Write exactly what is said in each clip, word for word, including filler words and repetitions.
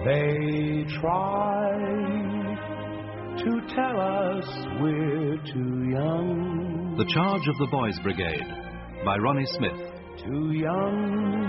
They try to tell us we're too young. The Charge of the Boys Brigade by Ronnie Smith. Too young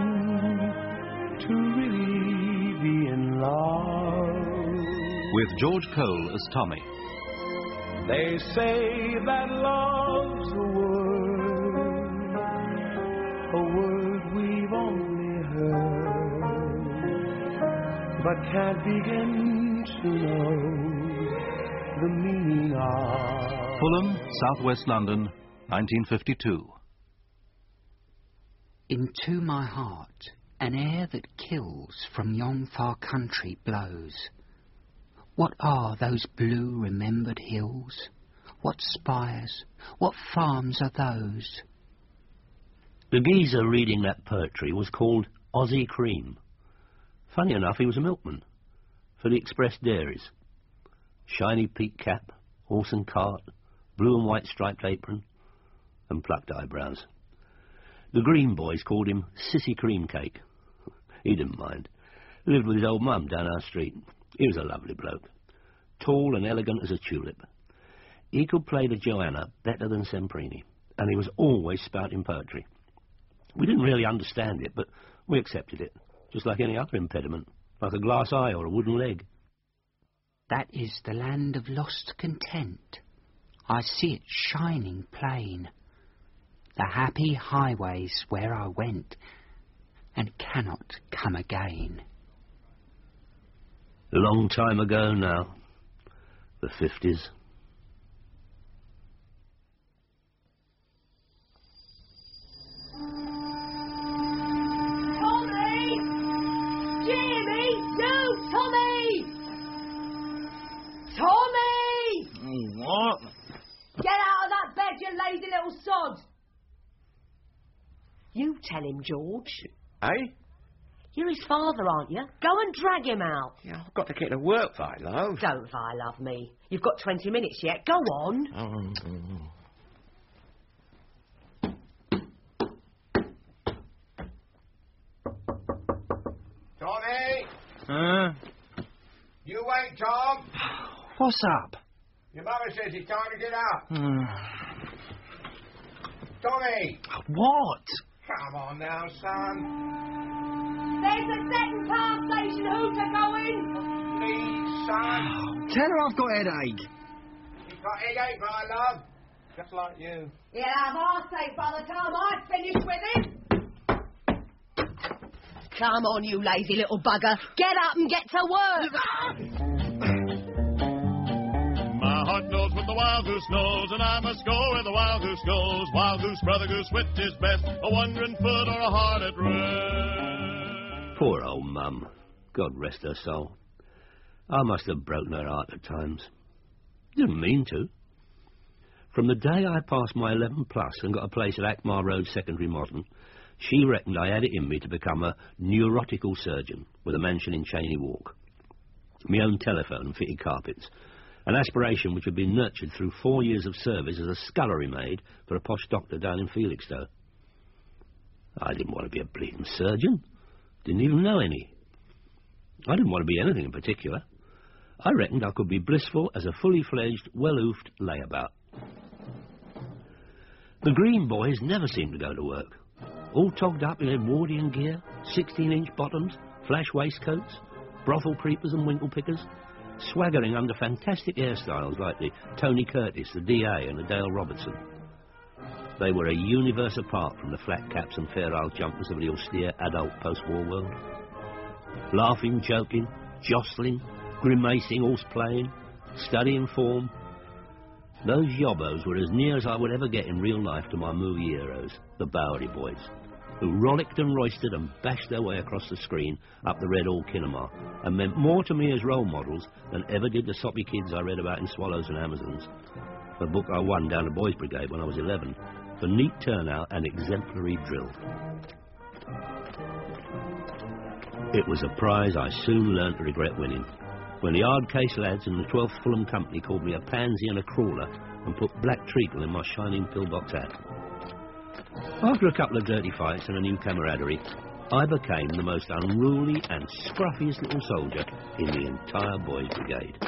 to really be in love. With George Cole as Tommy. They say that love's a word, a word we've only heard, but can't begin to know the meaning of. Fulham, Southwest London, nineteen fifty-two. Into my heart an air that kills from yon far country blows. What are those blue remembered hills? What spires, what farms are those? The geezer reading that poetry was called Ozzie Cream. Funny enough, he was a milkman for the Express Dairies. Shiny peak cap, horse and cart, blue and white striped apron, and plucked eyebrows. The Green boys called him Sissy Cream Cake. He didn't mind. Lived with his old mum down our street. He was a lovely bloke, tall and elegant as a tulip. He could play the Joanna better than Semprini, and he was always spouting poetry. We didn't really understand it, but we accepted it, just like any other impediment, like a glass eye or a wooden leg. That is the land of lost content. I see it shining plain. The happy highways where I went, and cannot come again. A long time ago now, the fifties. Tommy! Jimmy! No, Tommy! Tommy! What? Get out of that bed, you lazy little sod! You tell him, George. Eh? You're his father, aren't you? Go and drag him out. Yeah, I've got to get to work, I love. Don't I love me. You've got twenty minutes yet. Go on. Oh. Tommy! Huh? You wait, Tom. What's up? Your mother says it's time to get up. Hmm. Tommy! What? Come on now, son. There's a second class station hooter going. Please, son. Tell her I've got a headache. You've got headache, my love. Just like you. He'll have heartache by the time I finish with him. Come on, you lazy little bugger. Get up and get to work. My heart knows what the wild goose knows, and I must go where the wild goose goes. Wild goose, brother goose, which is best, a wandering foot or a heart at rest? Poor old mum. God rest her soul. I must have broken her heart at times. Didn't mean to. From the day I passed my eleven plus and got a place at Akmar Road Secondary Modern, she reckoned I had it in me to become a neurotical surgeon with a mansion in Cheney Walk. My own telephone and fitted carpets. An aspiration which had been nurtured through four years of service as a scullery maid for a posh doctor down in Felixstowe. I didn't want to be a bleeding surgeon. Didn't even know any. I didn't want to be anything in particular. I reckoned I could be blissful as a fully-fledged, well-oofed layabout. The Green boys never seemed to go to work. All togged up in Edwardian gear, sixteen-inch bottoms, flash waistcoats, brothel creepers and winkle pickers, swaggering under fantastic hairstyles like the Tony Curtis, the D A and the Dale Robertson. They were a universe apart from the flat caps and fair isle jumpers of the austere adult post-war world. Laughing, joking, jostling, grimacing, horse-playing, studying form. Those yobbos were as near as I would ever get in real life to my movie heroes, the Bowery Boys, who rollicked and roisted and bashed their way across the screen up the Red Hall Kinema, and meant more to me as role models than ever did the soppy kids I read about in Swallows and Amazons, a book I won down the Boys Brigade when I was eleven, for neat turnout and exemplary drill. It was a prize I soon learned to regret winning, when the hard case lads in the twelfth Fulham Company called me a pansy and a crawler and put black treacle in my shining pillbox hat. After a couple of dirty fights and a new camaraderie, I became the most unruly and scruffiest little soldier in the entire Boys Brigade.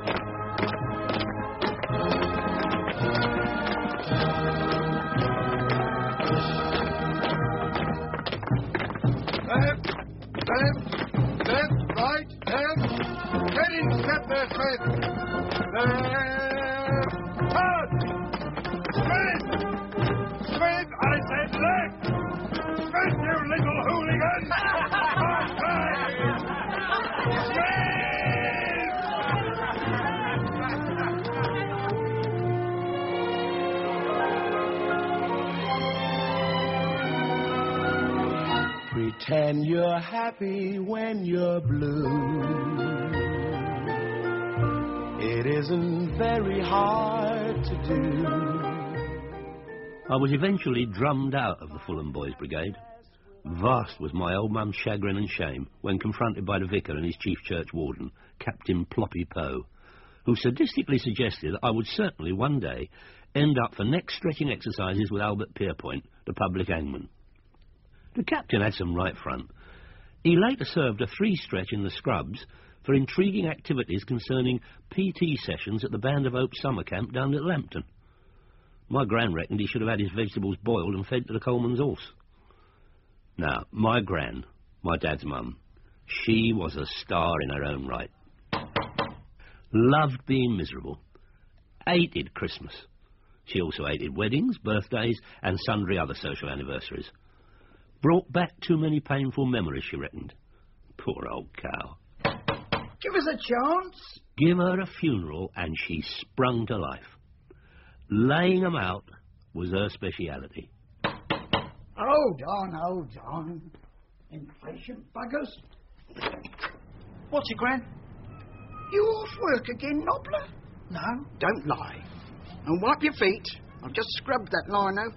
Left, left, left, right, left. Get in step there, Smith. Left. Hard. Smith! Smith, I said left! Smith, you little hooligan! Hard time! Pretend you're happy when you're blue. It isn't very hard to do. I was eventually drummed out of the Fulham Boys Brigade. Vast was my old mum's chagrin and shame when confronted by the vicar and his chief church warden, Captain Ploppy Poe, who sadistically suggested that I would certainly one day end up for neck-stretching exercises with Albert Pierpoint, the public hangman. The captain had some right front. He later served a three-stretch in the Scrubs for intriguing activities concerning P T sessions at the Band of Hope summer camp down at Lambton. My gran reckoned he should have had his vegetables boiled and fed to the coalman's horse. Now, my gran, my dad's mum, she was a star in her own right. Loved being miserable. Hated Christmas. She also hated weddings, birthdays, and sundry other social anniversaries. Brought back too many painful memories, she reckoned. Poor old cow. Give us a chance. Give her a funeral and she sprung to life. Laying 'em out was her speciality. Hold on, hold on. Inflation buggers. What's it, Gran? You off work again, Nobler? No. Don't lie. And wipe your feet. I've just scrubbed that lino.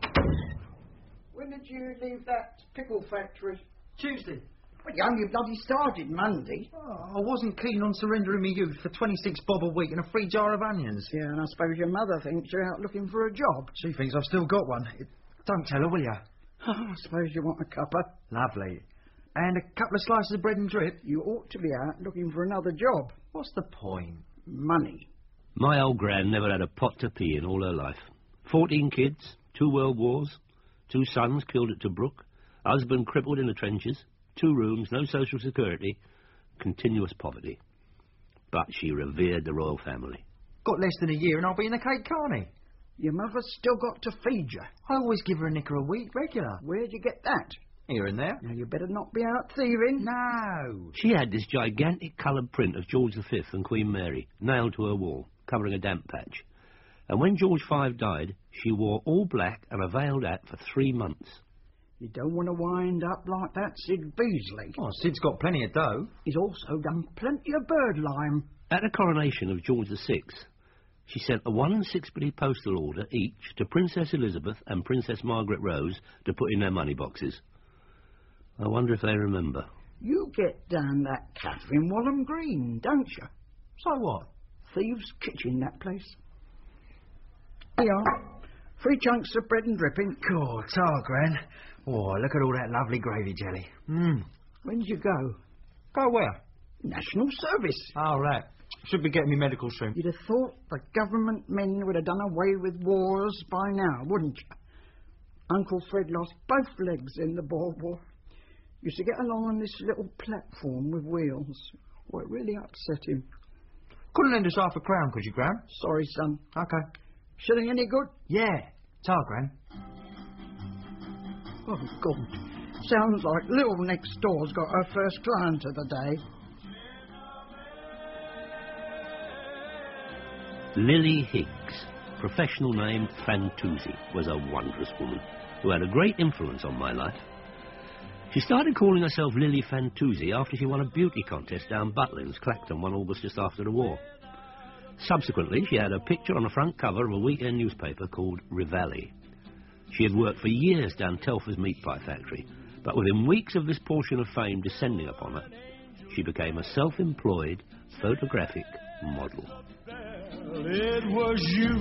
When did you leave that pickle factory? Tuesday. Well, you only bloody started Monday. Oh, I wasn't keen on surrendering my youth for twenty-six bob a week and a free jar of onions. Yeah, and I suppose your mother thinks you're out looking for a job. She thinks I've still got one. It, don't tell her, will you? Oh, I suppose you want a cuppa. Lovely. And a couple of slices of bread and drip. You ought to be out looking for another job. What's the point? Money. My old gran never had a pot to pee in all her life. Fourteen kids, two world wars, two sons killed at Tobruk, husband crippled in the trenches, two rooms, no social security, continuous poverty. But she revered the royal family. Got less than a year and I'll be in the Cape Carney. Your mother's still got to feed you. I always give her a nicker a week, regular. Where'd you get that? Here and there. Now, you better not be out thieving. No. She had this gigantic coloured print of George the Fifth and Queen Mary nailed to her wall, covering a damp patch. And when George the Fifth died, she wore all black and a veiled hat for three months. You don't want to wind up like that Sid Beasley. Oh, Sid's got plenty of dough. He's also done plenty of bird lime. At the coronation of George the Sixth, she sent a one and sixpenny postal order each to Princess Elizabeth and Princess Margaret Rose to put in their money boxes. I wonder if they remember. You get down that cafe in Walham Green, don't you? So what? Thieves' Kitchen, that place. Here you are. Three chunks of bread and dripping. God, tar, Gran. Oh, look at all that lovely gravy jelly. Mmm. When did you go? Go where? National Service. Oh, right. Should be getting me medical soon. You'd have thought the government men would have done away with wars by now, wouldn't you? Uncle Fred lost both legs in the Boer War. Used to get along on this little platform with wheels. Well, it really upset him. Couldn't lend us half a crown, could you, Gran? Sorry, son. Okay. Shilling any good? Yeah. Tar, Gran. Oh, God. Sounds like Lil next door's got her first client of the day. Lily Higgs, professional name Fantuzzi, was a wondrous woman who had a great influence on my life. She started calling herself Lily Fantuzzi after she won a beauty contest down Butlins, Clacton, one August just after the war. Subsequently, she had a picture on the front cover of a weekend newspaper called Rivalli. She had worked for years down Telfer's meat pie factory, but within weeks of this portion of fame descending upon her, she became a self-employed photographic model. It was you,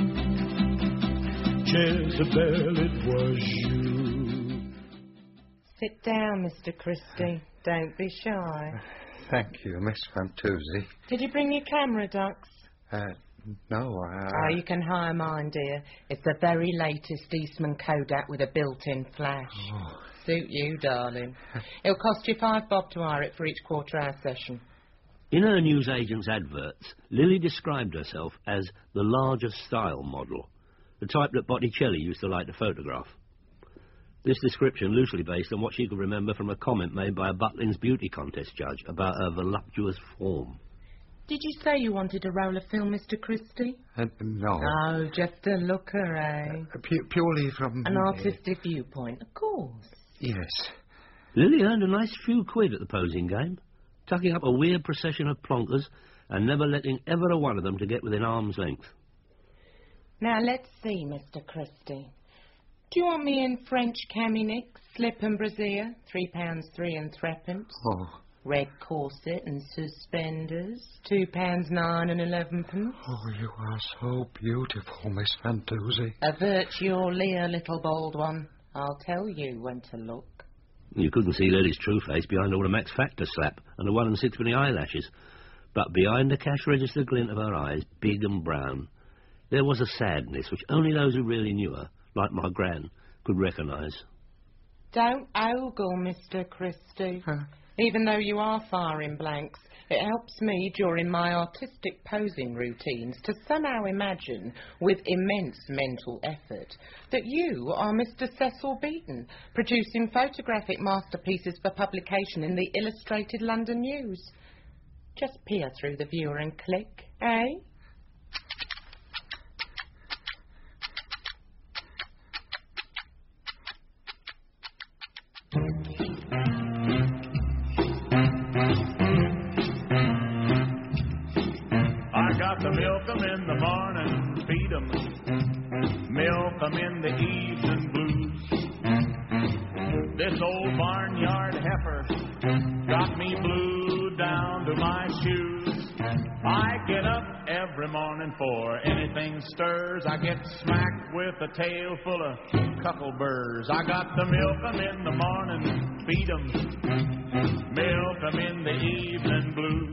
Jezebel, it was you. Sit down, Mister Christie. Don't be shy. Thank you, Miss Fantuzzi. Did you bring your camera, Dux? Uh, no, I... Oh, you can hire mine, dear. It's the very latest Eastman Kodak with a built-in flash. Oh. Suit you, darling. It'll cost you five bob to hire it for each quarter-hour session. In her newsagent's adverts, Lily described herself as the larger style model, the type that Botticelli used to like to photograph. This description loosely based on what she could remember from a comment made by a Butlins beauty contest judge about her voluptuous form. Did you say you wanted to roll a film, Mister Christie? Uh, no. Oh, just a looker, eh? Uh, pu purely from... An artistic viewpoint, of course. Yes. Lily earned a nice few quid at the posing game, tucking up a weird procession of plonkers and never letting ever a one of them to get within arm's length. Now, let's see, Mister Christie. Do you want me in French camionic, slip and brassiere, three pounds three and threepence? Oh. Red corset and suspenders, two pounds nine and elevenpence. Oh, you are so beautiful, Miss Fantuzzi. Avert your leer, little bald one. I'll tell you when to look. You couldn't see Lily's true face behind all the Max Factor slap and the one and sixpenny eyelashes. But behind the cash register glint of her eyes, big and brown, there was a sadness which only those who really knew her, like my gran, could recognise. Don't ogle, Mister Christie. Huh? Even though you are firing blanks, it helps me during my artistic posing routines to somehow imagine, with immense mental effort, that you are Mister Cecil Beaton, producing photographic masterpieces for publication in the Illustrated London News. Just peer through the viewer and click, eh? Milk 'em in the morning, feed 'em. Milk 'em in the evening blues. This old barnyard heifer got me blue down to my shoes. I get up every morning for anything stirs. I get smacked with a tail full of cuckleburrs. I got to milk 'em in the morning, feed 'em. Milk 'em in the evening blues.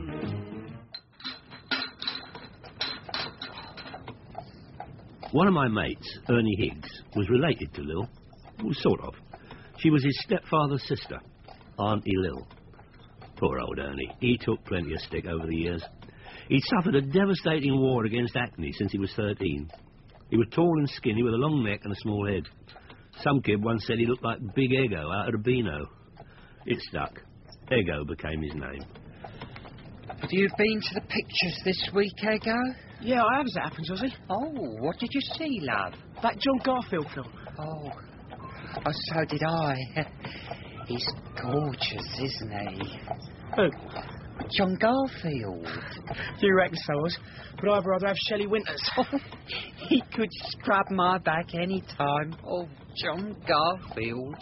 One of my mates, Ernie Higgs, was related to Lil. Well, sort of. She was his stepfather's sister, Auntie Lil. Poor old Ernie. He took plenty of stick over the years. He'd suffered a devastating war against acne since he was thirteen. He was tall and skinny with a long neck and a small head. Some kid once said he looked like Big Ego out of the Beano. It stuck. Ego became his name. Have you been to the pictures this week, Ego? Yeah, I have, as it happens, Ozzy. Oh, what did you see, love? That John Garfield film. Oh, oh so did I. He's gorgeous, isn't he? Who? John Garfield. You reckon so, Oz? But I'd rather have Shelley Winters. He could scrub my back any time. Oh, John Garfield.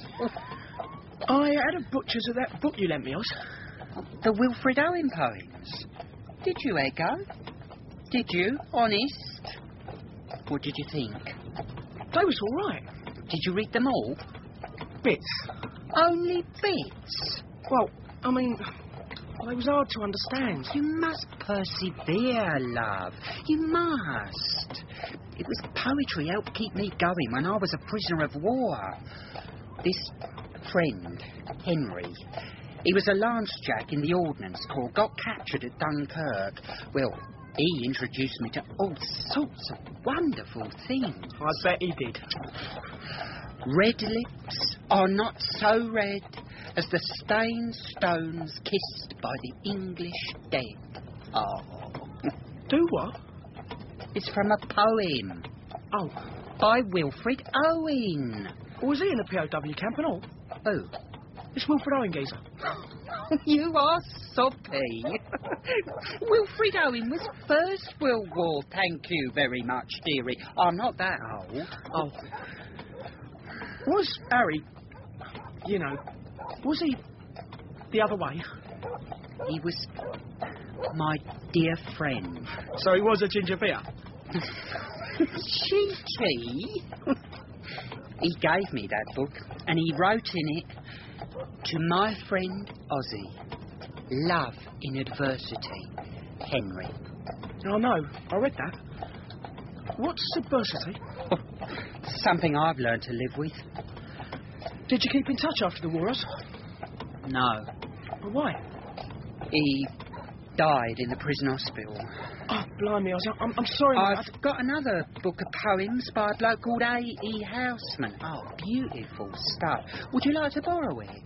I had a butcher's of that book you lent me, Oz. The Wilfred Owen poems. Did you, Ego? Did you? Honest? What did you think? They was all right. Did you read them all? Bits. Only bits? Well, I mean, well, it was hard to understand. You must persevere, love. You must. It was poetry helped keep me going when I was a prisoner of war. This friend, Henry, he was a lance jack in the Ordnance Corps, got captured at Dunkirk. Well, he introduced me to all sorts of wonderful things. I bet he did. Red lips are not so red as the stained stones kissed by the English dead. Oh. Do what? It's from a poem. Oh. By Wilfred Owen. Was he in a P O W camp and all? Who? It's Wilfred Owen, geezer. You are soppy. Wilfred Owen was First World War. Thank you very much, dearie. I'm not that old. Oh. Was Harry, you know, was he the other way? He was my dear friend. So he was a ginger beer? Cheeky. He gave me that book. And he wrote in it, "To my friend Ozzy, love in adversity, Henry." I know, I read that. What's adversity? Oh, something I've learned to live with. Did you keep in touch after the war, Oz? No. Well, why? He died in the prison hospital. Oh, blimey, Oz, I'm, I'm sorry. I've I'd... got another book of poems by a bloke called A E Houseman. Oh, beautiful stuff. Would you like to borrow it?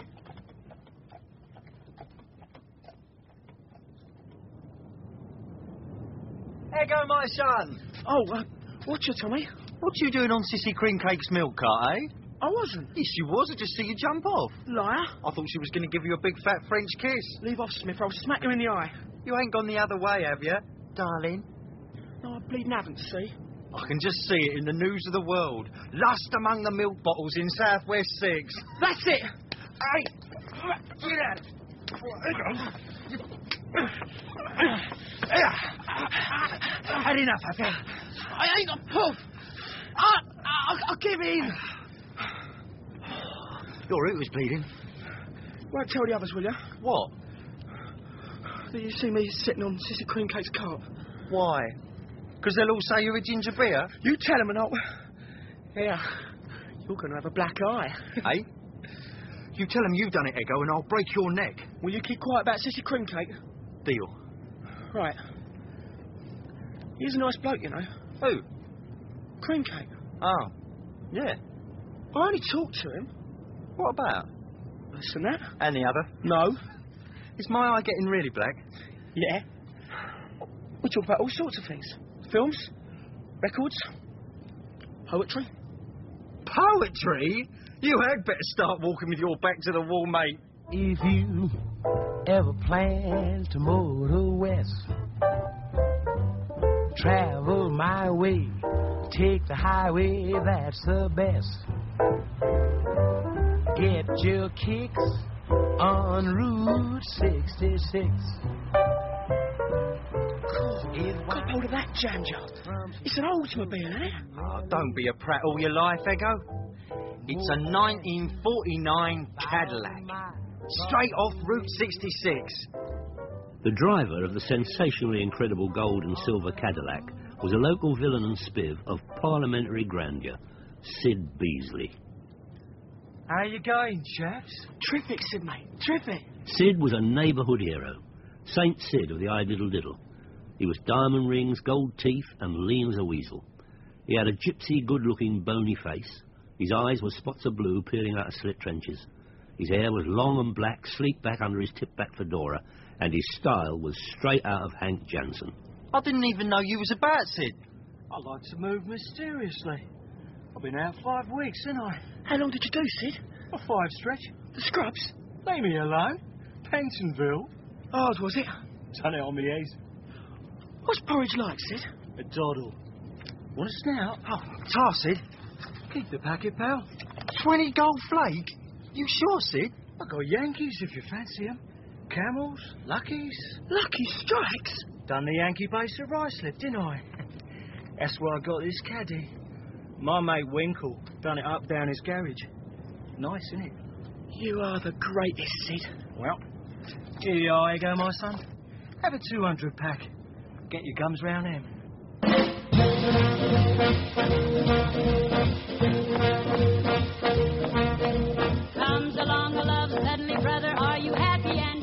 There go, my son. Oh, uh, what's your Tommy? What you doing on Sissy Creamcake's milk cart, eh? I wasn't. Yes, you was. I just see you jump off. Liar. I thought she was going to give you a big fat French kiss. Leave off, Smith. I'll smack you in the eye. You ain't gone the other way, have you, darling? No, I bleeding haven't, see? I can just see it in the news of the world. Lust among the milk bottles in South West Six. That's it. Hey, get out of it. Had enough, have you? I ain't got puff. I, I, I'll give in. Your root was bleeding. Won't tell the others, will you? What? That you see me sitting on Sissy Creamcake's cart. Why? Because they'll all say you're a ginger beer? You tell them and I'll... Yeah, you're going to have a black eye. Hey? You tell them you've done it, Eggo, and I'll break your neck. Will you keep quiet about Sissy Creamcake? Deal. Right. He's a nice bloke, you know. Who? Creamcake. Oh. Yeah. I only talked to him. What about? Less than that. And the other? No. Is my eye getting really black? Yeah. We talk about all sorts of things. Films, records, poetry. Poetry? You had better start walking with your back to the wall, mate. If you ever plan to motor west, travel my way, take the highway, that's the best. Get your kicks on Route sixty-six. Got hold of that jam jar. It's an Oldsmobile, isn't it? Oh, don't be a prat all your life, Eggo. It's a nineteen forty-nine Cadillac. Straight off Route sixty-six. The driver of the sensationally incredible gold and silver Cadillac was a local villain and spiv of parliamentary grandeur, Sid Beasley. How you going, chaps? Terrific, Sid, mate. Terrific. Sid was a neighbourhood hero. Saint Sid of the Eye Diddle Diddle. He was diamond rings, gold teeth, and lean as a weasel. He had a gypsy, good-looking, bony face. His eyes were spots of blue peering out of slit trenches. His hair was long and black, sleek back under his tip-back fedora, and his style was straight out of Hank Jansen. I didn't even know you was about, Sid. I like to move mysteriously. I've been out five weeks, haven't I? How long did you do, Sid? A five stretch. The scrubs? Leave me alone. Pentonville. Ours, was it? Done it on my ears. What's porridge like, Sid? A doddle. Want a snout? Oh, tar, Sid. Keep the packet, pal. Twenty gold flake? You sure, Sid? I got Yankees if you fancy 'em. Camels, Luckies. Lucky Strikes? Done the Yankee base at Ruislip, didn't I? That's where I got this caddy. My mate Winkle done it up down his garage. Nice, isn't it? You are the greatest, Sid. Well, here you are, you go, my son. Have a two hundred pack. Get your gums round them. Comes along the love suddenly, brother, are you happy and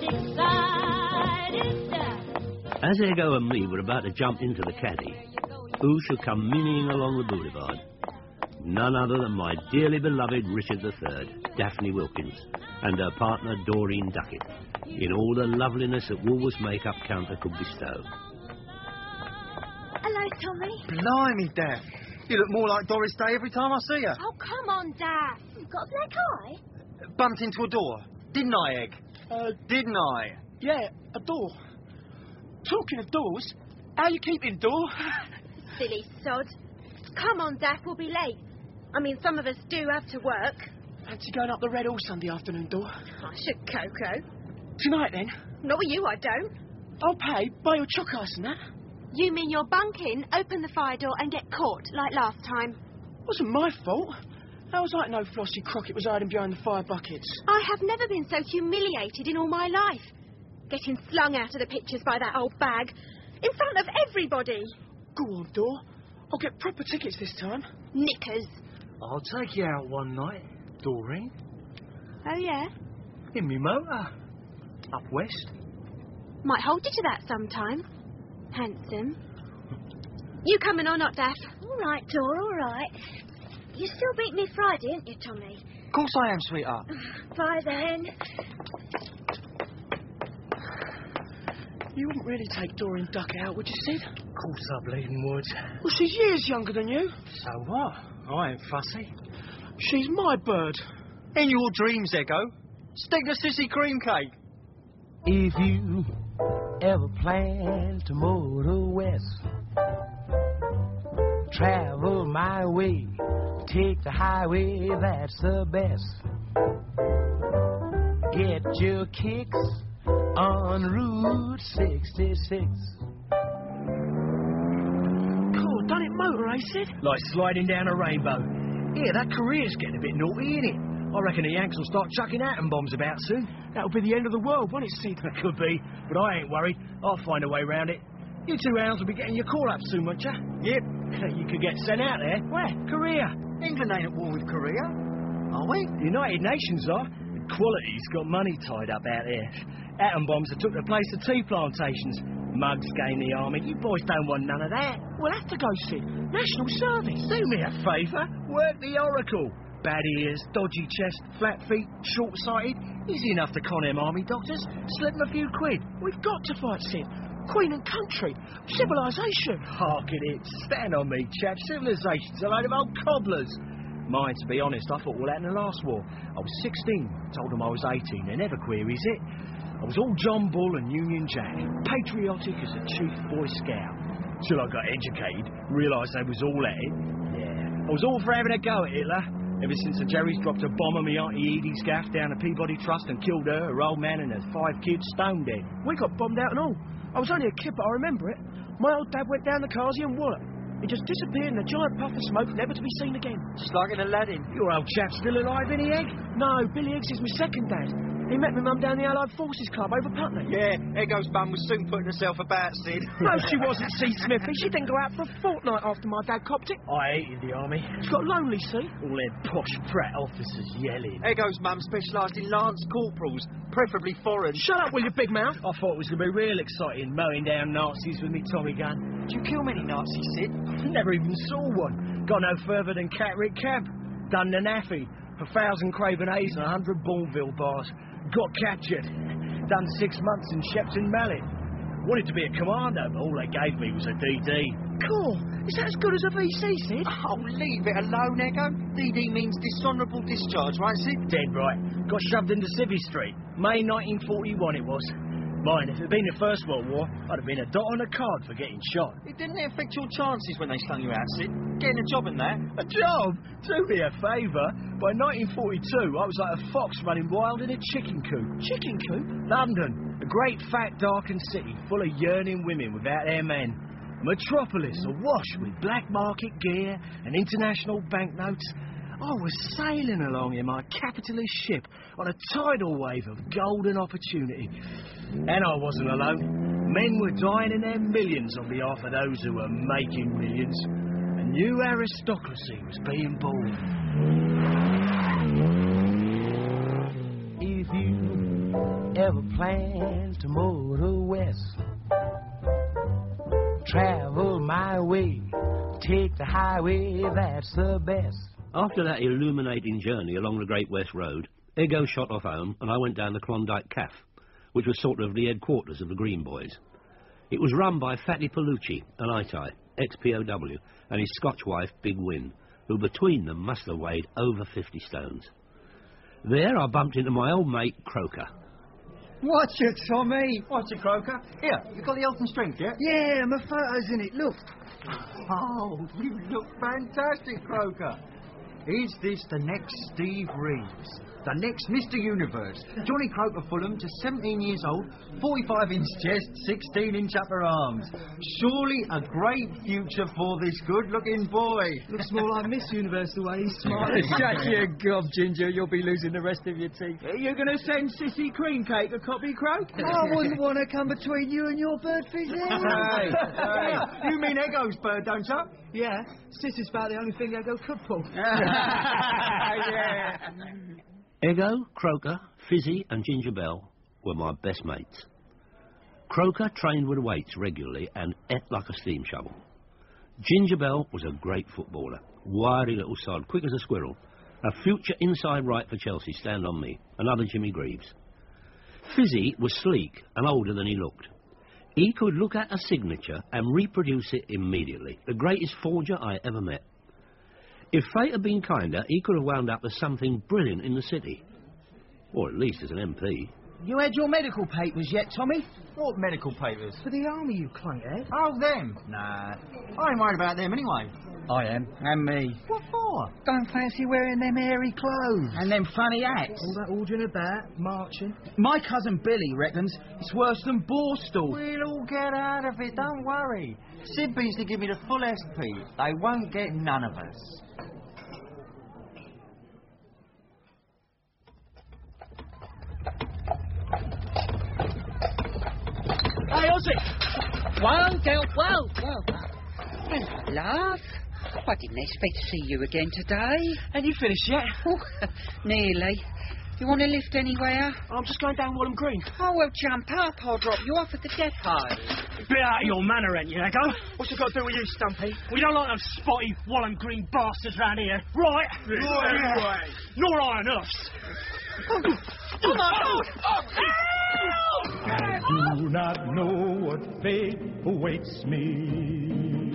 excited? As Eggo and me were about to jump into the caddy, who should come minning along the boulevard? None other than my dearly beloved Richard the Third, Daphne Wilkins, and her partner Doreen Duckett, in all the loveliness that Woolworth's makeup counter could bestow. Hello, Tommy. Blimey, Daph. You look more like Doris Day every time I see you. Oh, come on, Daph. You've got a black eye. Bumped into a door. Didn't I, Egg? Uh, Didn't I? Yeah, a door. Talking of doors, how you keeping, door? Silly sod. Come on, Daph, we'll be late. I mean, some of us do have to work. Fancy going up the Red All Sunday afternoon, door? I should, Coco. Tonight, then? Not with you, I don't. I'll pay, buy your choc ice and that. You mean you'll bunk in, open the fire door and get caught, like last time? Wasn't my fault. How was I to know Flossie Crockett was hiding behind the fire buckets? I have never been so humiliated in all my life. Getting slung out of the pictures by that old bag. In front of everybody. Go on, Dor. I'll get proper tickets this time. Knickers. I'll take you out one night, Doreen. Oh, yeah? In me motor. Up west. Might hold you to that sometime. Handsome. You coming or not, Daff? All right, Dor, all right. You still beat me Friday, ain't you, Tommy? Of course I am, sweetheart. Bye, then. You wouldn't really take Doreen Duck out, would you, Sid? Of course I bleeding would. Well, she's years younger than you. So what? I ain't fussy. She's my bird. In your dreams, Echo. Stick the sissy cream cake. If you ever plan to motor west, travel my way, take the highway, that's the best. Get your kicks on Route sixty-six. Cool, done it motor, eh, Sid? Like sliding down a rainbow. Yeah, that career's getting a bit naughty, ain't it? I reckon the Yanks will start chucking atom bombs about soon. That'll be the end of the world, won't it, Sid? That could be, but I ain't worried. I'll find a way round it. You two hounds will be getting your call up soon, won't you? Yep. You could get sent out there. Where? Korea. England ain't at war with Korea, are we? The United Nations are. Quality's got money tied up out there. Atom bombs have took the place of tea plantations. Mugs gain the army. You boys don't want none of that. We'll have to go, Sid. National service. Do me a favour. Work the oracle. Bad ears, dodgy chest, flat feet, short-sighted. Easy enough to con them army doctors. Slip them a few quid. We've got to fight, Sid. Queen and country. Civilisation. Hark at it. Stand on me, chap. Civilisation's a load of old cobblers. Mine, to be honest, I thought all that in the last war. I was sixteen. Told them I was eighteen. They never queries it. I was all John Bull and Union Jack. Patriotic as a chief Boy Scout. Till I got educated. Realised they was all at it. Yeah. I was all for having a go at Hitler. Ever since the Jerry's dropped a bomb on me Auntie Edie's gaff down at Peabody Trust and killed her, her old man and her five kids stone dead. We got bombed out and all. I was only a kid, but I remember it. My old dad went down the Kazi and Wallop. He just disappeared in a giant puff of smoke, never to be seen again. Just like in Aladdin. Your old chap's still alive, isn't he, Egg? No, Billy Eggs is my second dad. He met my mum down the Allied Forces Club over Putney. Yeah, Eggo's mum was soon putting herself about, Sid. No, she wasn't, C. Smithy. She didn't go out for a fortnight after my dad copped it. I hated the army. She got lonely, see? All them posh Pratt officers yelling. Eggo's mum specialised in lance corporals, preferably foreign. Shut up, will you, big mouth? I thought it was going to be real exciting, mowing down Nazis with me Tommy gun. Did you kill many Nazis, Sid? Never even saw one. Got no further than Catterick Camp. Done the naffy. A thousand Craven A's and a hundred Bourneville bars. Got captured. Done six months in Shepton Mallet. Wanted to be a commando, but all they gave me was a D D. Cool. Is that as good as a V C, Sid? Oh, leave it alone, Eggo. D D means dishonourable discharge, right, Sid? Dead right. Got shoved into Civvy Street. May nineteen forty-one it was. Mine, if it had been the First World War, I'd have been a dot on a card for getting shot. It didn't affect your chances when they slung you out, Sid? Getting a job in that? A job? Do me a favour. By nineteen forty-two, I was like a fox running wild in a chicken coop. Chicken coop? London. A great, fat, darkened city full of yearning women without their men. A metropolis awash with black market gear and international banknotes. I was sailing along in my capitalist ship on a tidal wave of golden opportunity. And I wasn't alone. Men were dying in their millions on behalf of those who were making millions. A new aristocracy was being born. If you ever plan to motor west, travel my way, take the highway, that's the best. After that illuminating journey along the Great West Road, Eggo shot off home and I went down the Klondike Caff, which was sort of the headquarters of the Green Boys. It was run by Fatty Palucci, an I T I, ex-P O W, and his Scotch wife, Big Win, who between them must have weighed over fifty stones. There I bumped into my old mate, Croker. Watch it, Tommy. What's it, Croker? Here, you got the health and strength, yeah? Yeah, my photo's in it, look. Oh, you look fantastic, Croker. Is this the next Steve Reeves? The next Mister Universe? Johnny Croker Fulham, just seventeen years old, forty-five inch chest, sixteen inch upper arms. Surely a great future for this good-looking boy. Looks more like Miss Universe the way he's smiling. Shut your gob, Ginger. You'll be losing the rest of your teeth. Are you going to send Sissy Cream Cake a copy, Croak? I wouldn't want to come between you and your bird Fizzy. Hey, hey, you mean Eggo's bird, don't you? Yeah, Sissy's about the only thing Eggo could pull. Yeah. Eggo, Croker, Fizzy and Ginger Bell were my best mates. Croker trained with weights regularly and ate like a steam shovel. Ginger Bell was a great footballer, wiry little sod, quick as a squirrel. A future inside right for Chelsea, stand on me. Another Jimmy Greaves. Fizzy was sleek and older than he looked. He could look at a signature and reproduce it immediately. The greatest forger I ever met. If fate had been kinder, he could have wound up as something brilliant in the city. Or at least as an M P. You had your medical papers yet, Tommy? What medical papers? For the army, you clunkhead. Oh, them? Nah, I ain't worried about them anyway. I am. And me. What for? Don't fancy wearing them hairy clothes. And them funny hats. All that ordering about, marching. My cousin Billy reckons it's worse than Borstal. We'll all get out of it, don't worry. Sidby's to give me the full S P. They won't get none of us. Hey, Ozzy! Well, girl, well, well. Hello, love. I didn't expect to see you again today. Ain't you finished yet? Oh, nearly. You want to lift anywhere? I'm just going down Walham Green. Oh, well, jump up. I'll drop you off at the depot. Bit out of your manner, ain't you, Eggo? What's it got to do with you, Stumpy? We don't like them spotty Walham Green bastards round here. Right? Right, right. Nor I and us. Oh, my God! I do not know what fate awaits me.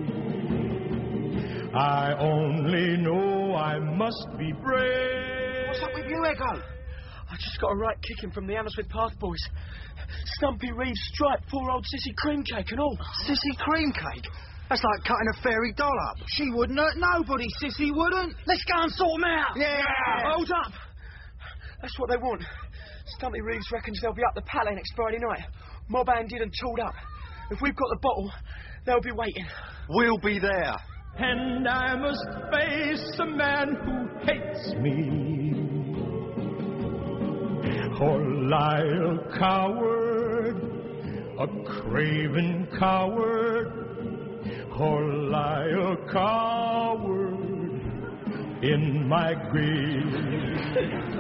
I only know I must be brave. What's up with you, Eggo? I just got a right kicking from the Hammersmith Path boys. Stumpy Reeves striped poor old Sissy Cream Cake and all. Sissy Cream Cake? That's like cutting a fairy doll up. She wouldn't hurt nobody, Sissy wouldn't. Let's go and sort them out. Yeah. Hold up. That's what they want. Stumpy Reeves reckons they'll be up the Palais next Friday night. Mob handed and tooled up. If we've got the bottle, they'll be waiting. We'll be there. And I must face a man who hates me, or lie a coward, a craven coward, or lie a coward in my grave.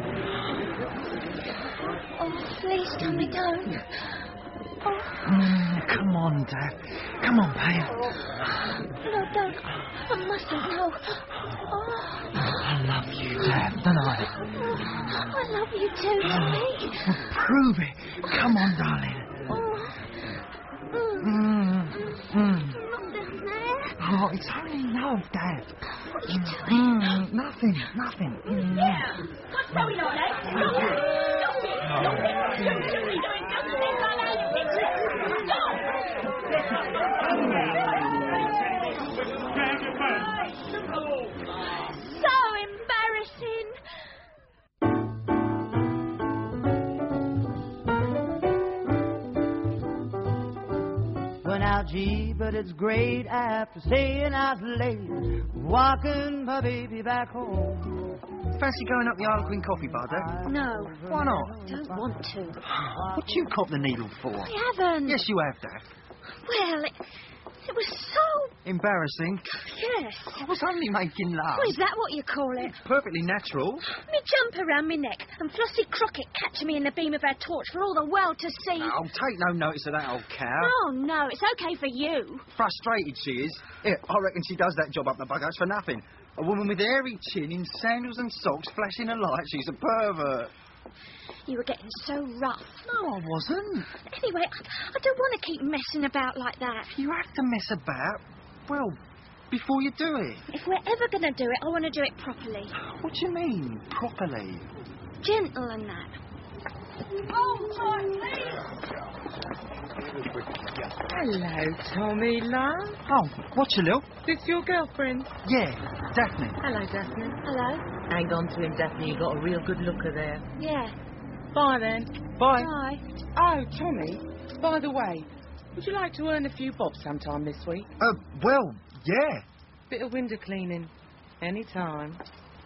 Oh, please, Tommy, don't. Oh. Mm, come on, Dad. Come on, babe. No, don't. I mustn't, no. Oh. I love you, Dad, don't I? I love you too, Tommy. Well, prove it. Come on, darling. Oh. Mm. Mm. Not down there. Oh, it's only love, Dad. What are you doing? Mm, nothing, nothing. Mm. Yeah. What's going on, eh? Stop it! Stop it! Stop it! What are you doing? Don't do this like that, you idiot! Stop! So embarrassing. Went out, gee, but it's great after staying out late, walking my baby back home. Fancy going up the Isle of Queen coffee bar, Dad? No. Why not? Don't want to. What you cop the needle for? I haven't. Yes, you have, Dad. Well, it, it was so... Embarrassing. Yes. I was only making love. Well, is that what you call it? It's perfectly natural. Me jump around me neck and Flossie Crockett catching me in the beam of her torch for all the world to see. Oh, take no notice of that old cow. Oh, no, it's okay for you. Frustrated she is. Yeah, I reckon she does that job up the bughouse for nothing. A woman with hairy chin in sandals and socks flashing a light. She's a pervert. You were getting so rough. No, I wasn't. Anyway, I, I don't want to keep messing about like that. You have to mess about. Well, before you do it. If we're ever going to do it, I want to do it properly. What do you mean, properly? Gentle and that. Hold tight, please. Hello, Tommy, love. Oh, what's your Lil? This your girlfriend? Yeah, Daphne. Hello, Daphne. Hello. Hang on to him, Daphne. You got a real good looker there. Yeah. Bye, then. Bye. Bye. Oh, Tommy, by the way, would you like to earn a few bob sometime this week? Uh, well, yeah. Bit of window cleaning. Any time.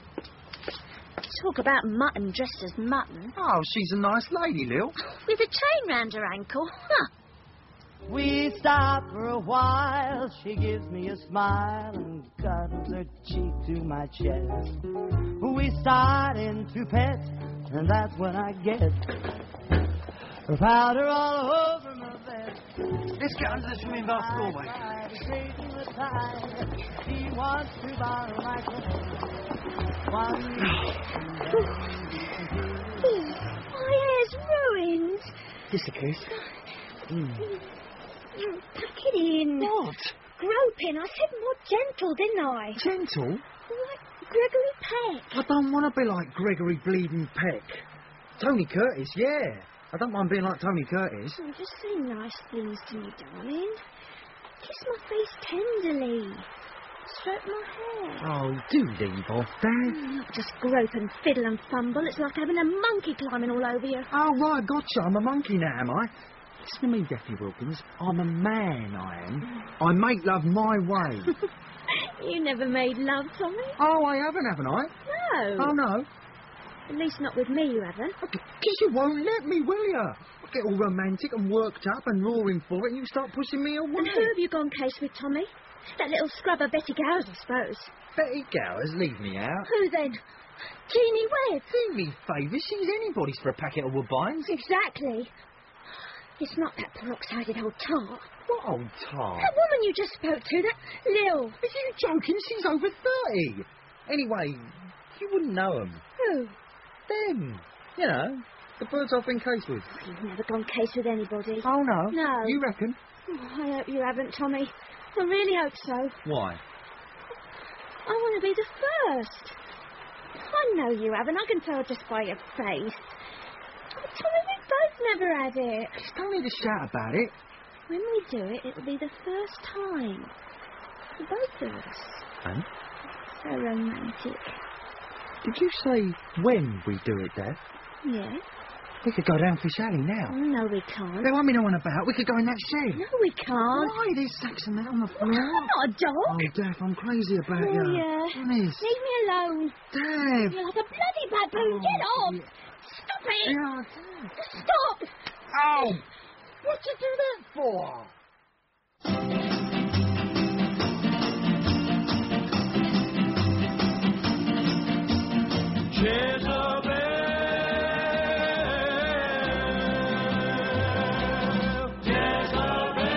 Talk about mutton dressed as mutton. Oh, she's a nice lady, Lil. With a chain round her ankle. Huh. We stop for a while, she gives me a smile and cuddles her cheek to my chest. We start into pet, and that's when I get her powder all over my vest. Let's get under the swimming bath doorway. She wants to borrow my clothes. One My hair's ruined. Just a kiss. Mm. Pack it in. What? Groping. I said more gentle, didn't I? Gentle? Like Gregory Peck. I don't want to be like Gregory Bleeding Peck. Tony Curtis, yeah. I don't mind being like Tony Curtis. Oh, just say nice things to me, darling. Kiss my face tenderly. Stroke my hair. Oh, do leave off, Dad. Mm, not just grope and fiddle and fumble. It's like having a monkey climbing all over you. Oh, right, gotcha. I'm a monkey now, am I? Listen to me, Daphne Wilkins. I'm a man, I am. I make love my way. You never made love, Tommy. Oh, I haven't, haven't I? No. Oh, no. At least not with me, you haven't. Because you won't let me, will you? I get all romantic and worked up and roaring for it and you start pushing me away. And who have you gone case with, Tommy? That little scrubber Betty Gowers, I suppose. Betty Gowers, leave me out. Who then? Jeannie Webb. Do me favours, she's anybody's for a packet of woodbines. Exactly. It's not that peroxided old tart. What old tart? That woman you just spoke to, that Lil. Are you joking? She's over thirty. Anyway, you wouldn't know them. Who? Them. You know, the birds I've been case with. You've never gone case with anybody. Oh, no? No. You reckon? Oh, I hope you haven't, Tommy. I really hope so. Why? I want to be the first. I know you haven't. I can tell just by your face. Oh, Tommy, we both never had it. Just don't need to shout about it. When we do it, it'll be the first time. For both of us. And? So romantic. Did you say when we do it, Dad? Yeah. We could go down Fish Alley now. Oh, no, we can't. There won't be no one about. We could go in that shed. No, we can't. Why? There's sacks and that on the floor. I'm not a dog. Oh, Dad, I'm crazy about oh, you. yeah. Honest. Leave me alone. Dad. You're like a bloody baboon. Oh, Get off. yeah. Stop it. Yeah, Stop. Ow. What'd you do that for? Jezebel, Jezebel.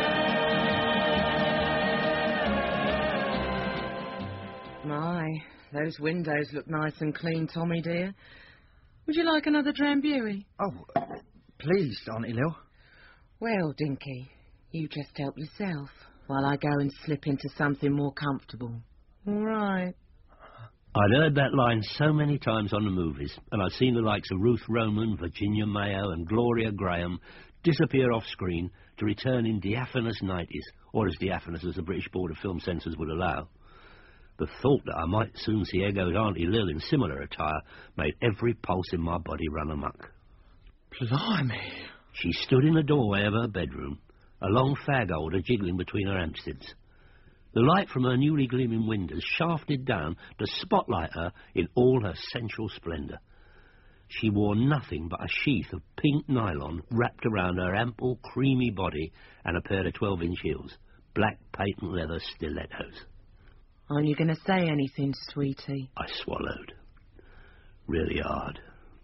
My, those windows look nice and clean, Tommy dear. Would you like another Drambuie? Oh, uh, please, Auntie Lil. Well, Dinky, you just help yourself while I go and slip into something more comfortable. All right. I'd heard that line so many times on the movies, and I'd seen the likes of Ruth Roman, Virginia Mayo and Gloria Graham disappear off screen to return in diaphanous nighties, or as diaphanous as the British Board of Film Censors would allow. The thought that I might soon see Eggo's Auntie Lil in similar attire made every pulse in my body run amok. Blimey. She stood in the doorway of her bedroom, a long fag holder jiggling between her hampsteads. The light from her newly gleaming windows shafted down to spotlight her in all her sensual splendour. She wore nothing but a sheath of pink nylon wrapped around her ample, creamy body and a pair of twelve-inch heels, black patent leather stilettos. Aren't you going to say anything, sweetie? I swallowed. Really hard.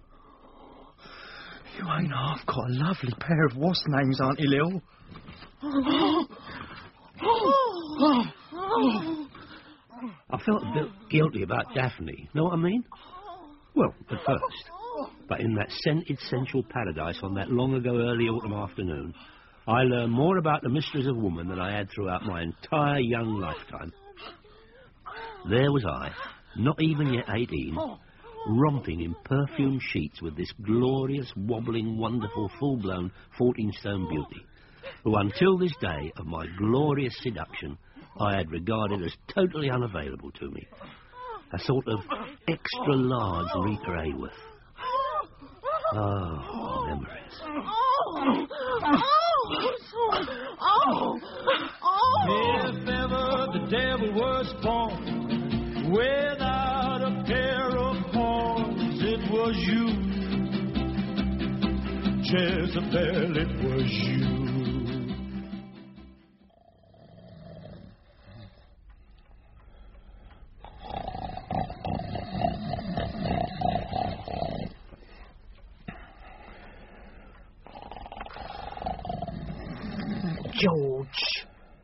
You ain't half got a lovely pair of wasp names, Auntie Lil. Oh. Oh. Oh. Oh. I felt a bit guilty about Daphne, know what I mean? Well, at first. But in that scented sensual paradise on that long-ago early autumn afternoon, I learned more about the mysteries of woman than I had throughout my entire young lifetime. There was I, not even yet eighteen, romping in perfumed sheets with this glorious, wobbling, wonderful, full-blown fourteen-stone beauty, who until this day of my glorious seduction I had regarded as totally unavailable to me. A sort of extra-large Rita Hayworth. Oh, memories. Oh, oh, oh. If ever the devil was born without a pair of horns, it was you. Jezebel, it was you. George.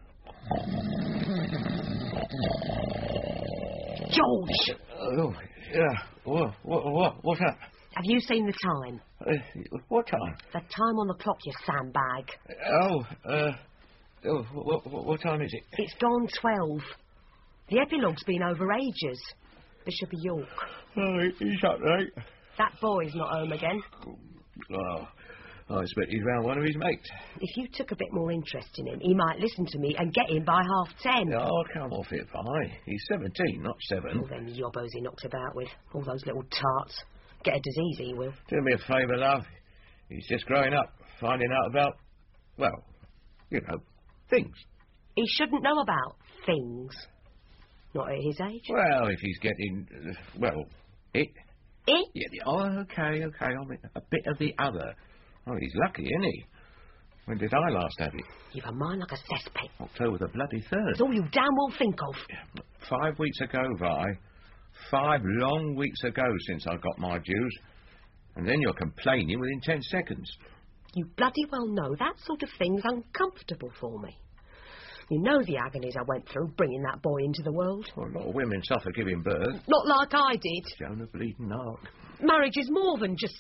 George! Oh, yeah. What, what, what, what's that? Have you seen the time? Uh, what time? The time on the clock, you sandbag. Oh, uh... Oh, what, what, what time is it? It's gone twelve. The epilogue's been over ages. Bishop of York. Oh, he's up late. That boy's not home again. Oh, I expect he's round one of his mates. If you took a bit more interest in him, he might listen to me and get in by half ten. Oh, come off it, Vi. He's seventeen, not seven. All them yobbos he knocked about with. All those little tarts. Get a disease, he will. Do me a favour, love. He's just growing up, finding out about, well, you know, things. He shouldn't know about things. Not at his age. Well, if he's getting, uh, well, it. It? Yeah, yeah, oh, okay, okay, I mean, a bit of the other. Oh, he's lucky, isn't he? When did I last have it? You've a mind like a cesspit. October the bloody third. It's all you damn well think of. Yeah, five weeks ago, Vi. Five long weeks ago since I got my dues. And then you're complaining within ten seconds. You bloody well know that sort of thing's uncomfortable for me. You know the agonies I went through bringing that boy into the world. Well, a lot of women suffer giving birth. Not like I did. Joan of Bleeding Ark. Marriage is more than just...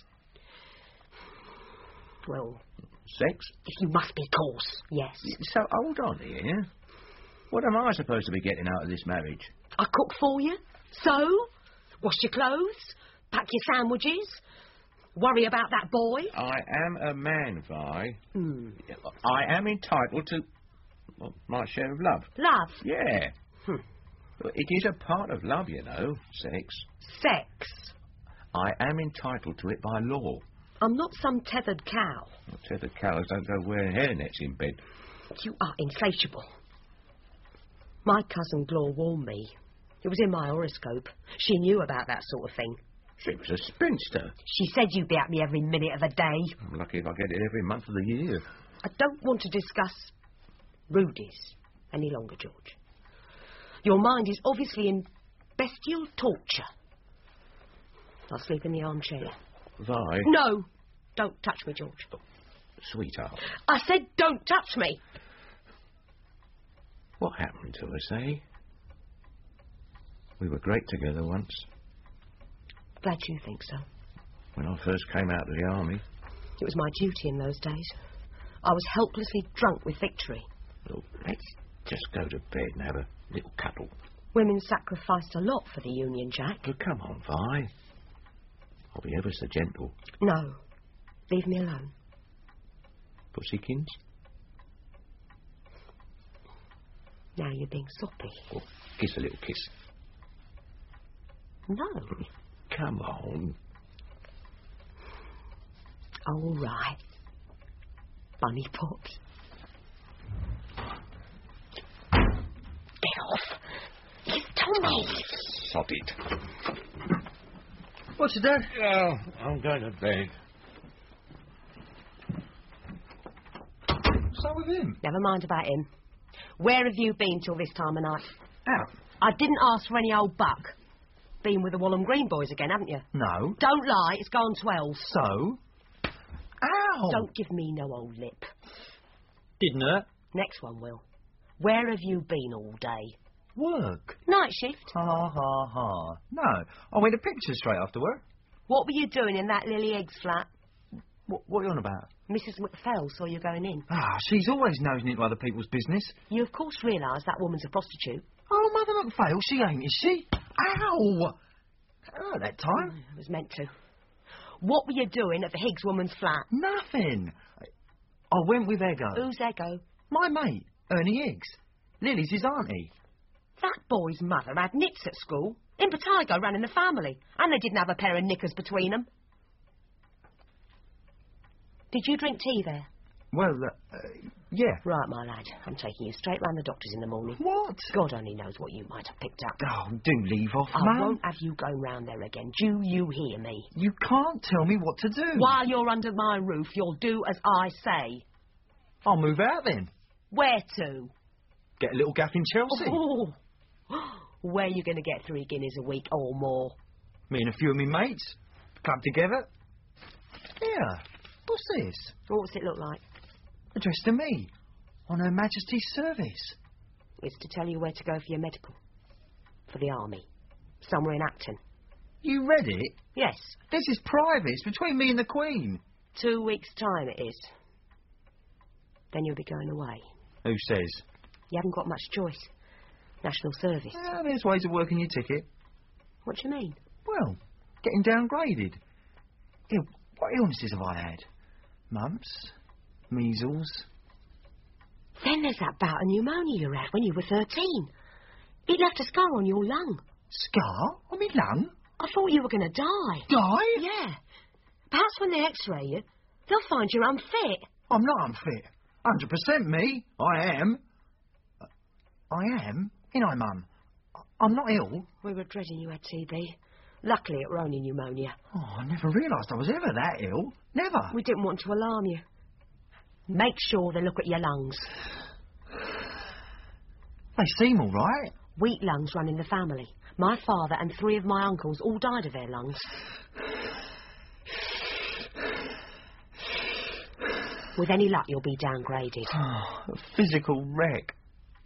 well... sex? If you must be coarse, yes. So, hold on here. What am I supposed to be getting out of this marriage? I cook for you, sew, wash your clothes, pack your sandwiches, worry about that boy. I am a man, Vi. Hmm. I am entitled to well, my share of love. Love? Yeah. Hmm. It is a part of love, you know, sex. Sex? I am entitled to it by law. I'm not some tethered cow. Well, tethered cows don't go wearing hairnets in bed. You are insatiable. My cousin Glor warned me. It was in my horoscope. She knew about that sort of thing. She was a spinster. She said you'd be at me every minute of the day. I'm lucky if I get it every month of the year. I don't want to discuss rudies any longer, George. Your mind is obviously in bestial torture. I'll sleep in the armchair. Vi? No! Don't touch me, George. Oh, sweetheart. I said don't touch me! What happened to us, eh? We were great together once. Glad you think so. When I first came out of the army. It was my duty in those days. I was helplessly drunk with victory. Look, let's just go to bed and have a little cuddle. Women sacrificed a lot for the Union Jack. But come on, Vi. I'll be ever so gentle. No. Leave me alone. Pussykins? Now you're being soppy. Oh, kiss a little kiss. No. Come on. All right. Bunny Pops. Get off. It's Tommy. Oh, sod it. What's it, Dad? Oh, I'm going to bed. What's up with him? Never mind about him. Where have you been till this time of night? Out. I didn't ask for any old buck. Been with the Walham Green boys again, haven't you? No. Don't lie, it's gone twelve. So? Ow! Don't give me no old lip. Didn't hurt. Next one will. Where have you been all day? Work. Night shift? Ha, ha, ha. No, I went to pictures straight after work. What were you doing in that Lily Eggs flat? What, what are you on about? Missus McPhail saw you going in. Ah, she's always nosing into other people's business. You of course realise that woman's a prostitute. Oh, Mother McPhail, she ain't, is she? Ow! Oh, that time. Oh, it was meant to. What were you doing at the Higgs woman's flat? Nothing. I went with Ego. Who's Ego? My mate, Ernie Higgs. Lily's his auntie. That boy's mother had nits at school. Impetigo ran in the family, and they didn't have a pair of knickers between them. Did you drink tea there? Well, uh, uh, yeah. Right, my lad. I'm taking you straight round the doctor's in the morning. What? God only knows what you might have picked up. Oh, do leave off, I Mum. won't have you going round there again. Do you hear me? You can't tell me what to do. While you're under my roof, you'll do as I say. I'll move out then. Where to? Get a little gaff in Chelsea. Oh. Where you going to get three guineas a week or more? Me and a few of me mates. Club together. Yeah. What's this? What's it look like? Addressed to me. On Her Majesty's service. It's to tell you where to go for your medical. For the army. Somewhere in Acton. You read it? Yes. This is private. It's between me and the Queen. Two weeks' time it is. Then you'll be going away. Who says? You haven't got much choice. National service. Yeah, there's ways of working your ticket. What do you mean? Well, getting downgraded. Yeah, what illnesses have I had? Mumps, measles. Then there's that bout of pneumonia you had when you were thirteen. It left a scar on your lung. Scar? On my lung? I thought you were going to die. Die? Yeah. Perhaps when they x-ray you, they'll find you're unfit. I'm not unfit. one hundred percent me. I am. Uh, I am? Ain't I, Mum? I'm not ill. We were dreading you had T B. Luckily it were only pneumonia. Oh, I never realised I was ever that ill. Never. We didn't want to alarm you. Make sure they look at your lungs. They seem all right. Weak lungs run in the family. My father and three of my uncles all died of their lungs. With any luck, you'll be downgraded. Oh, a physical wreck.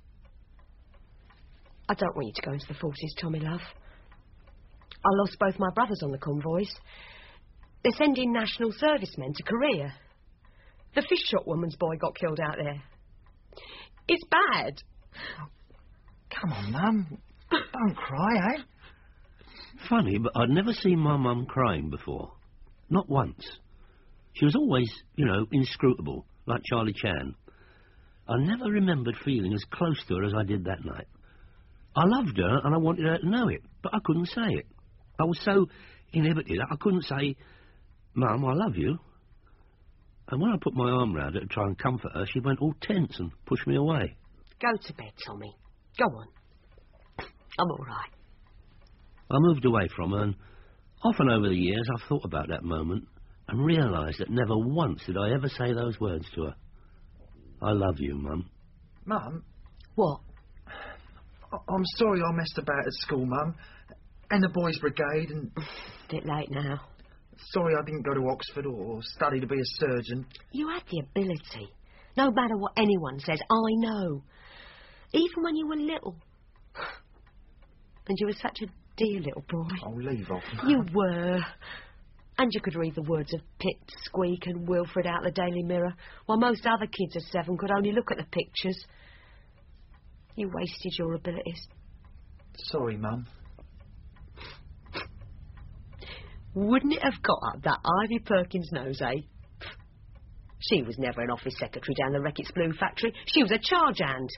I don't want you to go into the forces, Tommy, love. I lost both my brothers on the convoys. They're sending national servicemen to Korea. The fish shop woman's boy got killed out there. It's bad. Come on, Mum. Don't cry, eh? Funny, but I'd never seen my mum crying before. Not once. She was always, you know, inscrutable, like Charlie Chan. I never remembered feeling as close to her as I did that night. I loved her and I wanted her to know it, but I couldn't say it. I was so inhibited, I couldn't say, Mum, I love you. And when I put my arm round her to try and comfort her, she went all tense and pushed me away. Go to bed, Tommy. Go on. I'm all right. I moved away from her, and often over the years I've thought about that moment and realised that never once did I ever say those words to her. I love you, Mum. Mum? What? I- I'm sorry I messed about at school, Mum. And the boys' brigade, and... Bit late now. Sorry I didn't go to Oxford or study to be a surgeon. You had the ability. No matter what anyone says, I know. Even when you were little. And you were such a dear little boy. Oh, leave off, Mum. You were. And you could read the words of Pip, Squeak and Wilfred out of the Daily Mirror, while most other kids of seven could only look at the pictures. You wasted your abilities. Sorry, Mum. Wouldn't it have got up that Ivy Perkins' nose, eh? She was never an office secretary down the Reckitt's Blue factory. She was a charge hand.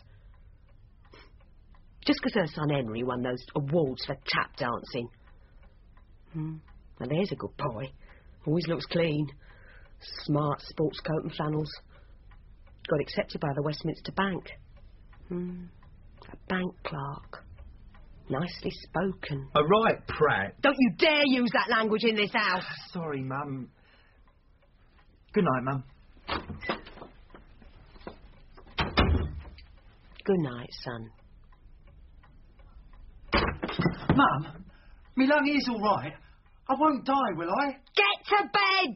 Just because her son Henry won those awards for tap dancing. Hmm. Now there's a good boy. Always looks clean. Smart sports coat and flannels. Got accepted by the Westminster Bank. Hmm. A bank clerk. Nicely spoken. A right prat. Don't you dare use that language in this house. Sorry, Mum. Good night, Mum. Good night, son. Mum, me lung is all right. I won't die, will I? Get to bed!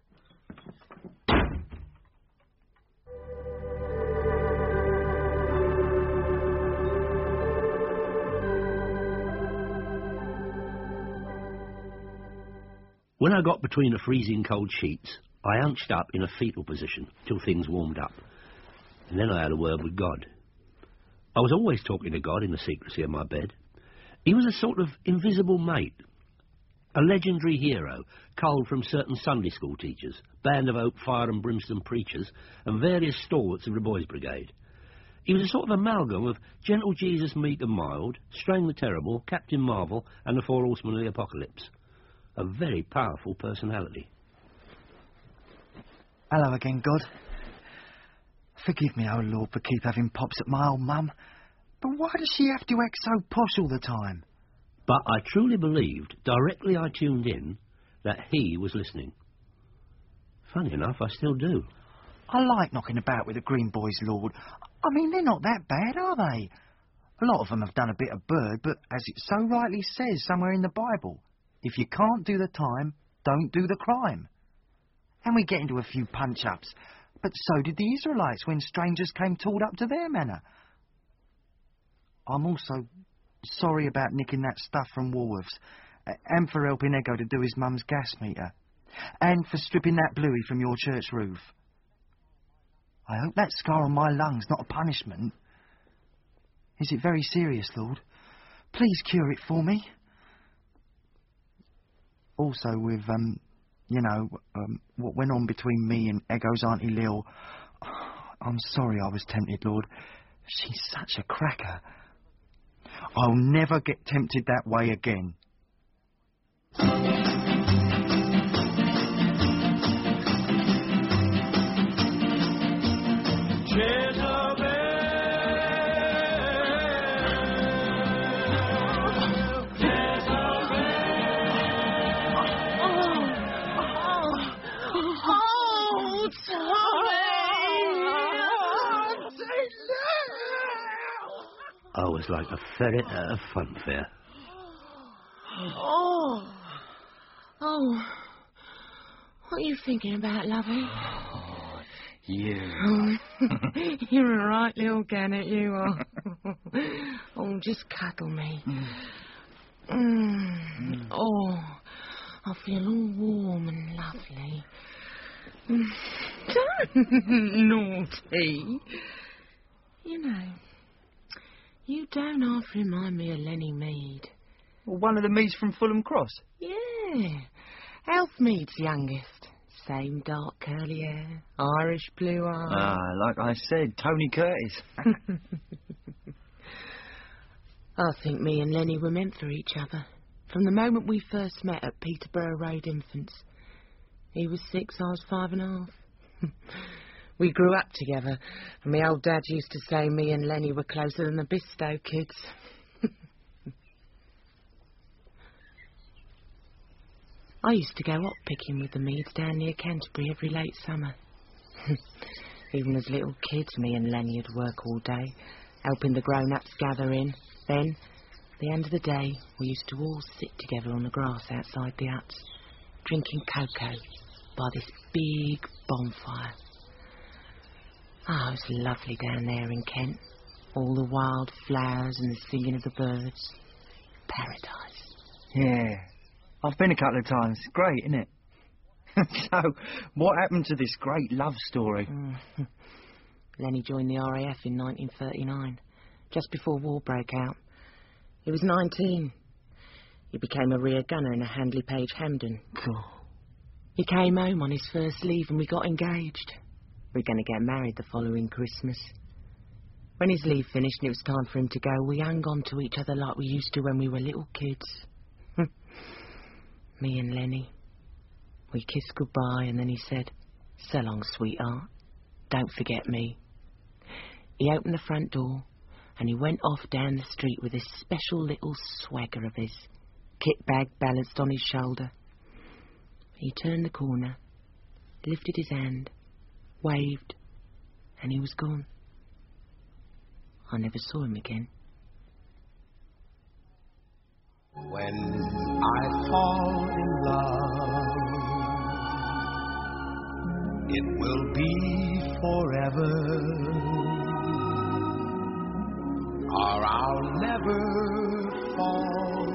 When I got between the freezing cold sheets, I hunched up in a fetal position till things warmed up. And then I had a word with God. I was always talking to God in the secrecy of my bed. He was a sort of invisible mate. A legendary hero, culled from certain Sunday school teachers, Band of Hope, Fire and Brimstone preachers, and various stalwarts of the Boys' Brigade. He was a sort of amalgam of Gentle Jesus, Meek and Mild, Strain the Terrible, Captain Marvel, and the Four Horsemen of the Apocalypse. A very powerful personality. Hello again, God. Forgive me, oh Lord, for keep having pops at my old mum. But why does she have to act so posh all the time? But I truly believed, directly I tuned in, that he was listening. Funny enough, I still do. I like knocking about with the Green Boys, Lord. I mean, they're not that bad, are they? A lot of them have done a bit of bird, but as it so rightly says somewhere in the Bible, if you can't do the time, don't do the crime. And we get into a few punch-ups, but so did the Israelites when strangers came tooled up to their manor. I'm also sorry about nicking that stuff from Woolworths, and for helping Ego to do his mum's gas meter, and for stripping that bluey from your church roof. I hope that scar on my lung's not a punishment. Is it very serious, Lord? Please cure it for me. Also with, um, you know, um, what went on between me and Ego's Auntie Lil, I'm sorry I was tempted, Lord. She's such a cracker. I'll never get tempted that way again. I was like a ferret at a fun fair. Oh. Oh. What are you thinking about, lovey? Oh, you. Oh. You're a right little gannet, you are. Oh, just cuddle me. Mm. Mm. Oh, I feel all warm and lovely. Mm. Naughty. You know, you don't half remind me of Lenny Mead. Well, one of the Meads from Fulham Cross? Yeah. Alf Mead's youngest. Same dark curly hair, Irish blue eyes. Ah, like I said, Tony Curtis. I think me and Lenny were meant for each other. From the moment we first met at Peterborough Road Infants. He was six, I was five and a half. We grew up together, and my old dad used to say me and Lenny were closer than the Bistow kids. I used to go hop picking with the Meads down near Canterbury every late summer. Even as little kids, me and Lenny would work all day, helping the grown-ups gather in. Then, at the end of the day, we used to all sit together on the grass outside the huts, drinking cocoa by this big bonfire. Ah, oh, it was lovely down there in Kent. All the wild flowers and the singing of the birds. Paradise. Yeah, I've been a couple of times. Great, isn't it? So, what happened to this great love story? Mm. Lenny joined the R A F in nineteen thirty-nine, just before war broke out. He was nineteen. He became a rear gunner in a Handley Page Hampden. Cool. He came home on his first leave and we got engaged. We were going to get married the following Christmas. When his leave finished and it was time for him to go, we hung on to each other like we used to when we were little kids. Me and Lenny. We kissed goodbye and then he said, "So long, sweetheart. Don't forget me." He opened the front door and he went off down the street with this special little swagger of his, kit bag balanced on his shoulder. He turned the corner, lifted his hand, waved, and he was gone. I never saw him again. When I fall in love, it will be forever, or I'll never fall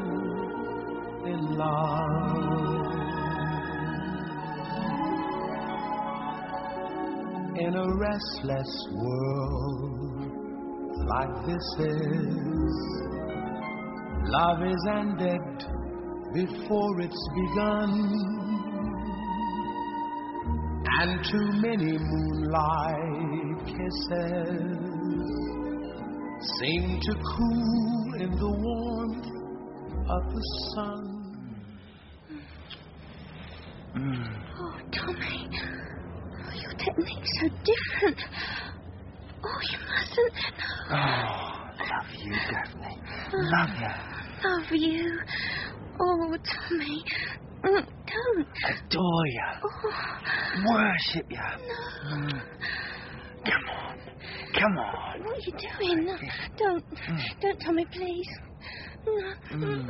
in love. In a restless world like this is, love is ended before it's begun, and too many moonlight kisses seem to cool in the warmth of the sun. Mm. Oh, Tommy, oh, your technique's so different. Oh, you mustn't. No. Oh, love you, Daphne. Love you. Love you. Oh, Tommy. Mm, don't. Adore you. Oh. Worship you. No. Mm. Come on. Come on. What are you doing? No, don't. Mm. Don't, Tommy, please. No. Mm.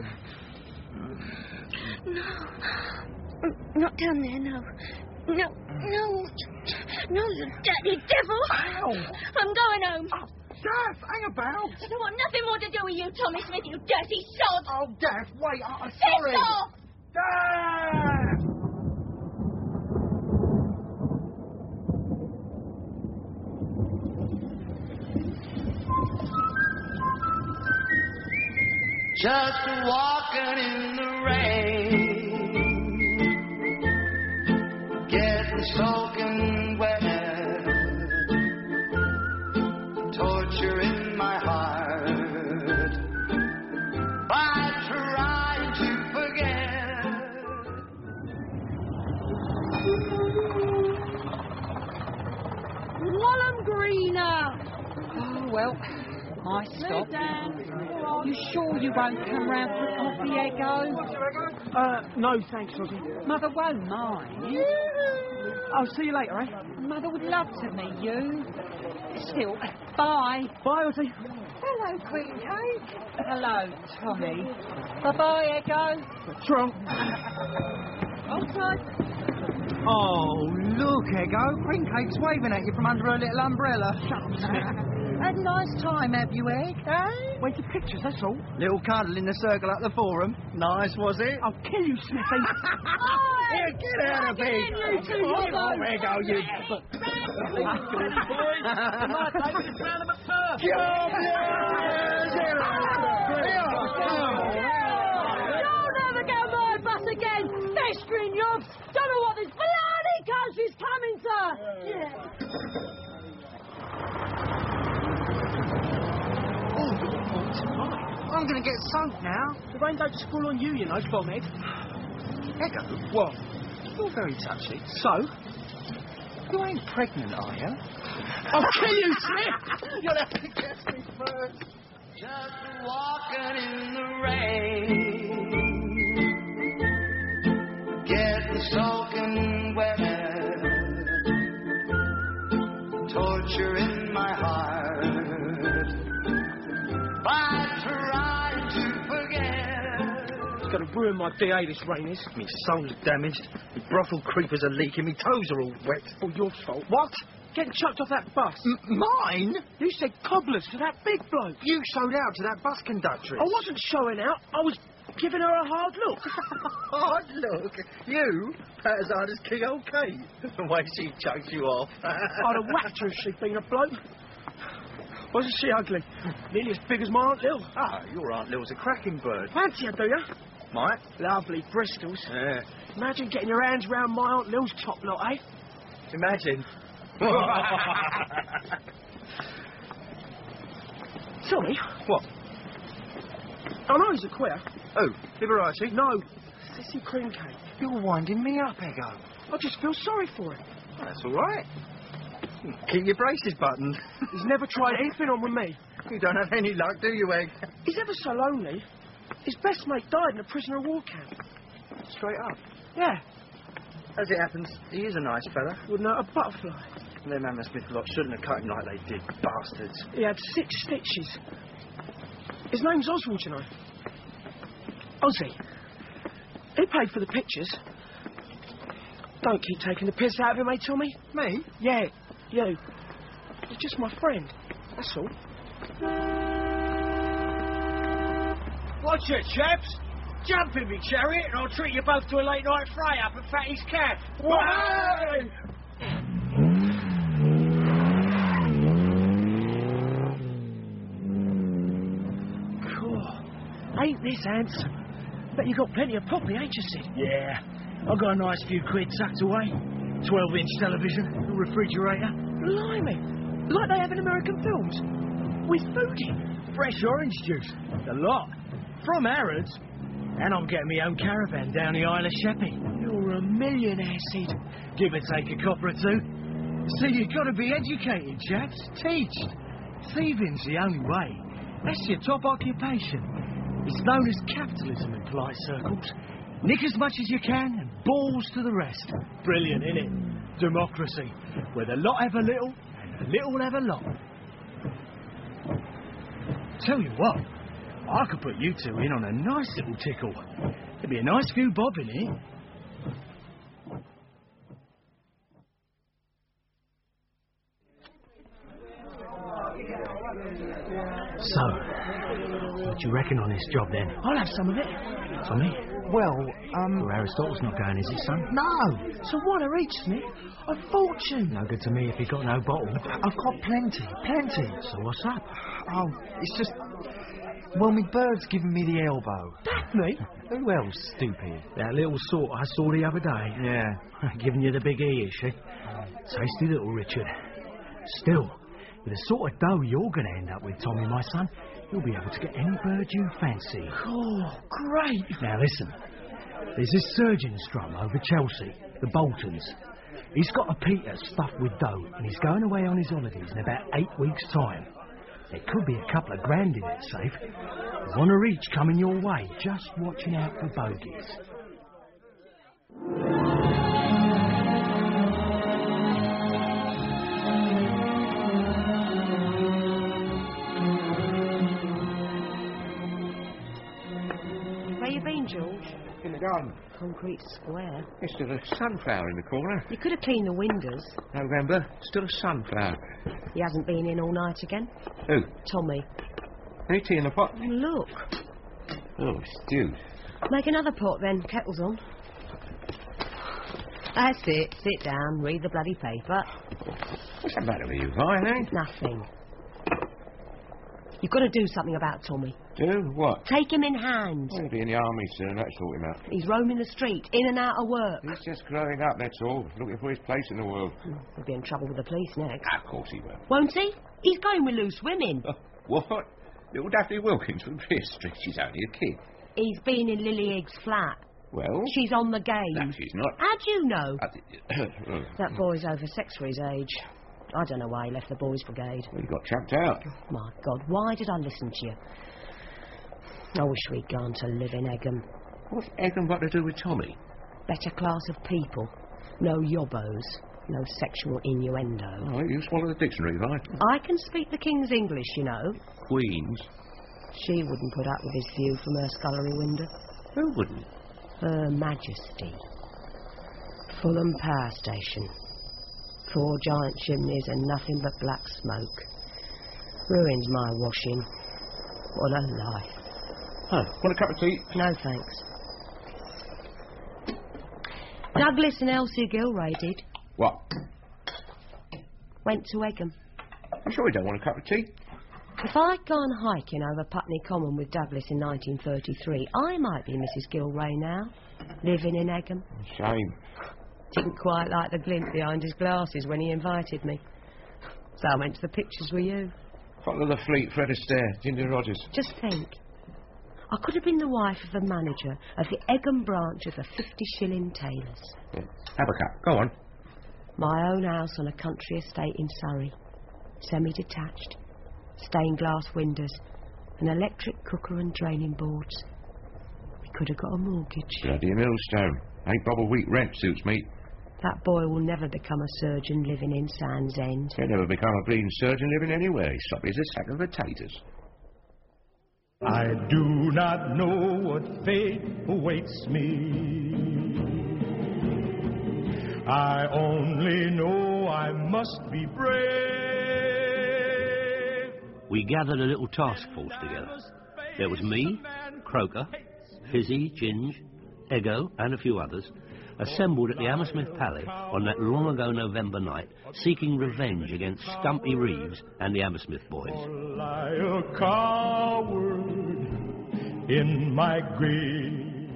No. Not down there, no. No, no. No, you dirty devil. Ow. I'm going home. Oh, Daff, hang about. I don't want nothing more to do with you, Tommy Smith, you dirty sod. Oh, Daff, wait, I- I'm Piss sorry. off! Daff! Just walking in the rain, getting soaking wet, torture in my heart, I try to forget. Wallum Greener! Oh, well, I stopped. You sure you won't come round for a coffee, Eggo? Uh, no, thanks, Ozzy. Mother won't mind. I'll see you later, eh? Mother would love to meet you. Still, bye. Bye, Ozzy. Hello, Queen Cake. Hello, Tommy. Bye-bye, Eggo. Trunk. Outside. Oh, look, Eggo. Queen Cake's waving at you from under her little umbrella. Shut up, Smith. Had a nice time, have you, Egg? Eh? Wait for pictures, that's all. Little cuddle in the circle at the forum. Nice, was it? I'll kill you, Smithy. Here, get out of here. Get in, you two, Oh, Robbo. Eggo, you... Don't ever go my bus again, festering yobs. Don't know what this bloody country's coming to. Yeah. I'm going to get soaked now. The rain don't fall on you, you know, bombhead. Eggo, What? you're very touchy. So? You ain't pregnant, are you? I'll kill you, Smith! You'll have to catch me first. Just walking in the rain, getting soaking wet, torture in my heart, I try to forget. It's going to ruin my D A, this rain is. Me soul's damaged. Me brothel creepers are leaking. Me toes are all wet. All your fault. What? Getting chucked off that bus. M- mine? You said cobblers to that big bloke. You showed out to that bus conductress. I wasn't showing out. I was giving her a hard look. Hard look? You? About as hard as King Old Kate. The way she chucked you off. I'd have whacked her if she'd been a bloke. Wasn't she ugly? Nearly as big as my Aunt Lil. Ah, your Aunt Lil's a cracking bird. Fancy her, do you? Might. Lovely Bristols. Yeah. Imagine getting your hands round my Aunt Lil's top lot, eh? Imagine. Sorry. What? I know he's a queer. Oh, Liberace? No, Sissy Cream Cake. You're winding me up, Eggo. I just feel sorry for him. That's all right. Keep your braces buttoned. He's never tried anything on with me. You don't have any luck, do you, Egg? He's ever so lonely. His best mate died in a prisoner of war camp. Straight up. Yeah. As it happens, he is a nice fella. Wouldn't hurt a butterfly. Them Hammersmith lot shouldn't have cut him like they did, bastards. He had six stitches. His name's Oswald, you know. Ozzy. He paid for the pictures. Don't keep taking the piss out of him, eh, Tommy? Me? Yeah, you. He's just my friend. That's all. Watch it, chaps. Jump in me chariot and I'll treat you both to a late night fry up at Fatty's Cat. Why? Cool. Ain't this handsome? Bet you got plenty of poppy, ain't you, Sid? Yeah. I've got a nice few quid tucked away. twelve-inch television, a refrigerator. Blimey. Like they have in American films. With food in. Fresh orange juice. A lot. From Harrods. And I'm getting my own caravan down the Isle of Sheppey. You're a millionaire, Sid. Give or take a copper or two. See, you've got to be educated, chaps. Teached. Thieving's the only way. That's your top occupation. It's known as capitalism in polite circles. Nick as much as you can and balls to the rest. Brilliant, innit? Democracy. Where the lot have a little and the little have a lot. Tell you what, I could put you two in on a nice little tickle. There'd be a nice few bob in it. So, what do you reckon on this job then? I'll have some of it. Tommy? Well, um... Well, Aristotle's not going, is he, son? No! So one a each, Smith? A fortune! No good to me if you got no bottle. I've got plenty, plenty. So what's up? Oh, it's just... Well, my bird's giving me the elbow. Daphne? Who else, stupid? That little sort I saw the other day. Yeah. Giving you the big E, is she? Tasty little Richard. Still, with the sort of dough you're going to end up with, Tommy, my son, you'll be able to get any bird you fancy. Oh, great. Now, listen. There's this surgeon strum over Chelsea, the Boltons. He's got a Peter stuffed with dough, and he's going away on his holidays in about eight weeks' time. There could be a couple of grand in it, safe. There's one of each coming your way, just watching out for bogies. Where you been, George? In the garden. Concrete square. There's still a sunflower in the corner. You could have cleaned the windows. November, still a sunflower. He hasn't been in all night again? Who? Tommy. Any tea in the pot? Look. Oh, stew. Make another pot then. Kettle's on. That's it. Sit down. Read the bloody paper. What's the matter with you, Vi, eh? Nothing. You've got to do something about Tommy. Do what? Take him in hand. He'll be in the army soon, that'll sort him out. He's roaming the street, in and out of work. He's just growing up, that's all. Looking for his place in the world. He'll be in trouble with the police next. Of course he will. Won't he? He's going with loose women. Uh, what? Little Daphne Wilkins from Pier Street. She's only a kid. He's been in Lily Higgs' flat. Well? She's on the game. No, she's not. How'd you know? I That boy's over sex for his age. I don't know why he left the boys' brigade. Well, he got chucked out. Oh, my God, why did I listen to you? I wish we'd gone to live in Egham. What's Egham got to do with Tommy? Better class of people. No yobbos. No sexual innuendo. Oh, you swallow the dictionary, Vi. I can speak the King's English, you know. Queen's. She wouldn't put up with his view from her scullery window. Who wouldn't? Her Majesty. Fulham Power Station. Four giant chimneys and nothing but black smoke. Ruins my washing. What a life. Oh, want a cup of tea? No, thanks. Douglas and Elsie Gilray did. What? Went to Egham. You sure you don't want a cup of tea? If I'd gone hiking over Putney Common with Douglas in nineteen thirty-three, I might be Missus Gilray now, living in Egham. Shame. Didn't quite like the glint behind his glasses when he invited me. So I went to the pictures with you. Follow the Fleet, Fred Astaire, Ginger Rogers. Just think. I could have been the wife of the manager of the Egham branch of the fifty shilling tailors. Yeah. Have a cup. Go on. My own house on a country estate in Surrey. Semi-detached. Stained glass windows. An electric cooker and draining boards. We could have got a mortgage. Bloody millstone. Eight bob a week rent suits me. That boy will never become a surgeon living in Sands End. He'll never become a bleeding surgeon living anywhere. He's sloppy as a sack of potatoes. I do not know what fate awaits me. I only know I must be brave. We gathered a little task force together. There was me, Croker, Fizzy, Ginge, Ego, and a few others, assembled at the Hammersmith Palace on that long-ago November night, seeking revenge against Stumpy Reeves and the Hammersmith boys. Lie a coward in my grave.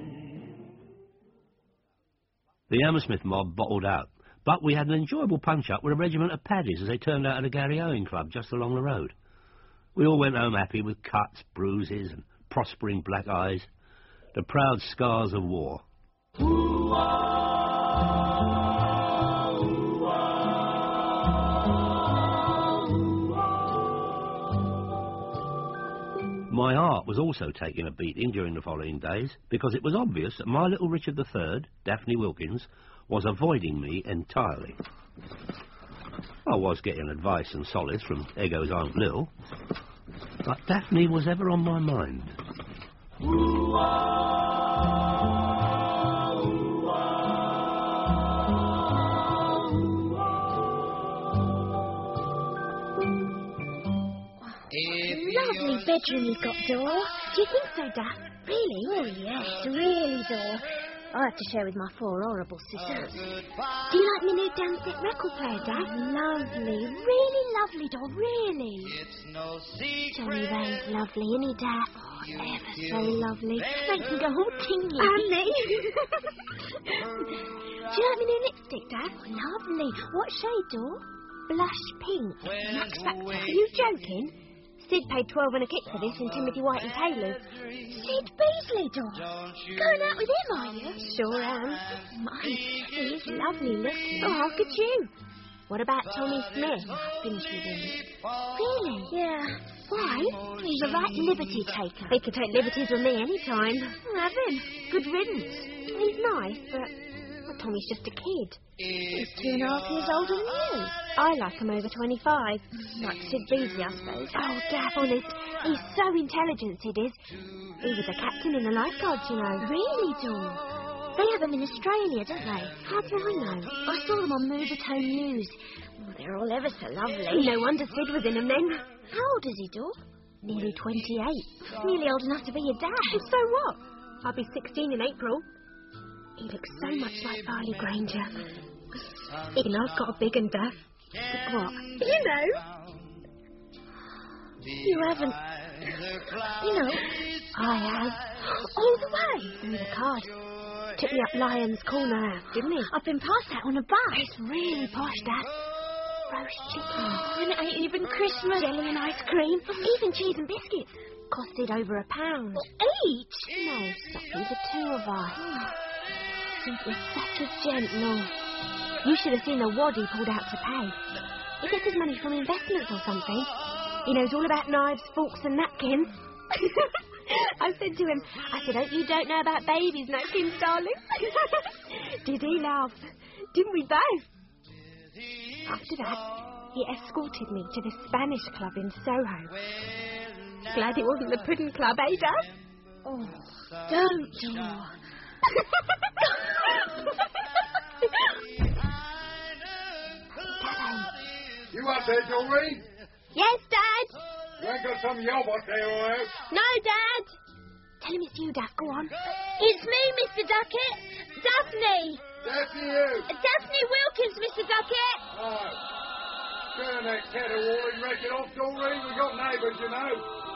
The Hammersmith mob bottled out, but we had an enjoyable punch-up with a regiment of paddies as they turned out at the Gary Owen Club just along the road. We all went home happy with cuts, bruises and prospering black eyes, the proud scars of war. My art was also taking a beating during the following days because it was obvious that my little Richard the Third, Daphne Wilkins, was avoiding me entirely. I was getting advice and solace from Eggo's Aunt Lil, but Daphne was ever on my mind. Lovely bedroom you've got, Dor. Do you think so, Daph? Really? Oh, yes, really, Dor. I have to share with my four horrible sisters. Do you like my new downstep record player, Dad? Lovely, really lovely, Dor, really. Johnny Ray's lovely, isn't he, Dad? Oh, ever so lovely. Makes me go all tingly. And me. Do you like my new lipstick, Dad? Oh, lovely. What shade, Dor? Blush pink. Max Factor. Are you joking? Sid paid twelve and a kick for this in Timothy White and Taylor's. Sid Beasley, Dor. Going out with him, are you? Sure am. My, he is lovely looking. Oh, how could you? What about Tommy Smith? I finished with him. Really? Yeah. Why? He's a right liberty taker. He could take liberties with me any time. Have him. Good riddance. He's nice, but well, Tommy's just a kid. He's two and a half years older than you. I like him over twenty-five. Like Sid Beasley, I suppose. Oh, Dad, honest. He's so intelligent, Sid is. He was a captain in the lifeguards, you know. Really, Dawn? They have them in Australia, don't they? How do I know? I saw them on Moovertone News. Oh, they're all ever so lovely. No wonder Sid was in them then. How old is he, Dawn? Nearly twenty-eight. Nearly old enough to be your dad. So what? I'll be sixteen in April. He looks so much like Barley Granger. You know, I've got a big and Duff. But what? You know. You haven't. You know, I have. All the way. Through the card. Took me up Lion's Corner House, didn't he? I've been past that on a bus. It's really posh, Dad. Roast chicken. And it ain't even Christmas. Jelly and ice cream. Even cheese and biscuits. Costed over a pound. Each? No, Sophie, the two of us. He was such a gentleman. You should have seen the wad he pulled out to pay. He gets his money from investments or something. He knows all about knives, forks and napkins. I said to him, I said, hope you don't know about babies' napkins, darling. Did he laugh? Didn't we both? After that, he escorted me to the Spanish club in Soho. Glad it wasn't the Puddin' Club, eh, Dad? Oh, don't, Dor. You up there, Doreen? Yes, Dad. You ain't got some yobot there, or else? No, Dad. Tell him it's you, Duck. Go on. It's me, Mister Duckett. Daphne. Daphne who? Daphne Wilkins, Mister Duckett. Right. Turn that caterwauling record off, Doreen. We've got neighbours, you know.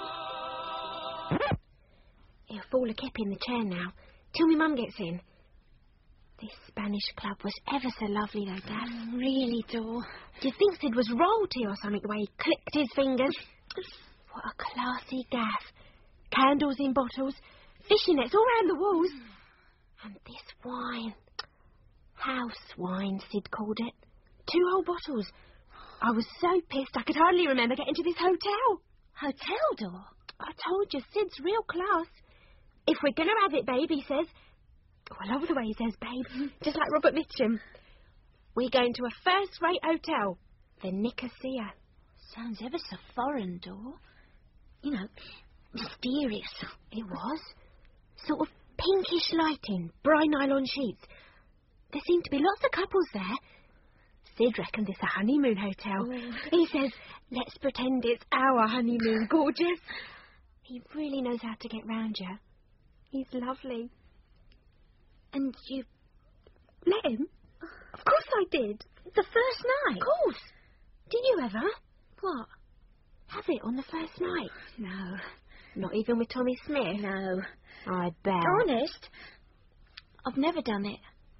He'll fall a kip in the chair now. Till my mum gets in. This Spanish club was ever so lovely, though, Dad. Mm, really, Dor. Do you think Sid was royalty or something, the way he clicked his fingers? What a classy gaff. Candles in bottles, fishing nets all round the walls. And this wine. House wine, Sid called it. Two whole bottles. I was so pissed I could hardly remember getting to this hotel. Hotel, Dor? I told you, Sid's real class. If we're going to have it, babe, he says. Oh, I love the way he says, babe. Just like Robert Mitchum. We're going to a first-rate hotel. The Nicosia. Sounds ever so foreign, Dor. You know, mysterious. It was. Sort of pinkish lighting, bright nylon sheets. There seem to be lots of couples there. Sid reckons it's a honeymoon hotel. Oh. He says, let's pretend it's our honeymoon, gorgeous. He really knows how to get round you. He's lovely. And you let him? Of course I did. The first night? Of course. Did you ever? What? Have it on the first night? No. Not even with Tommy Smith? No. I bet. Honest? I've never done it.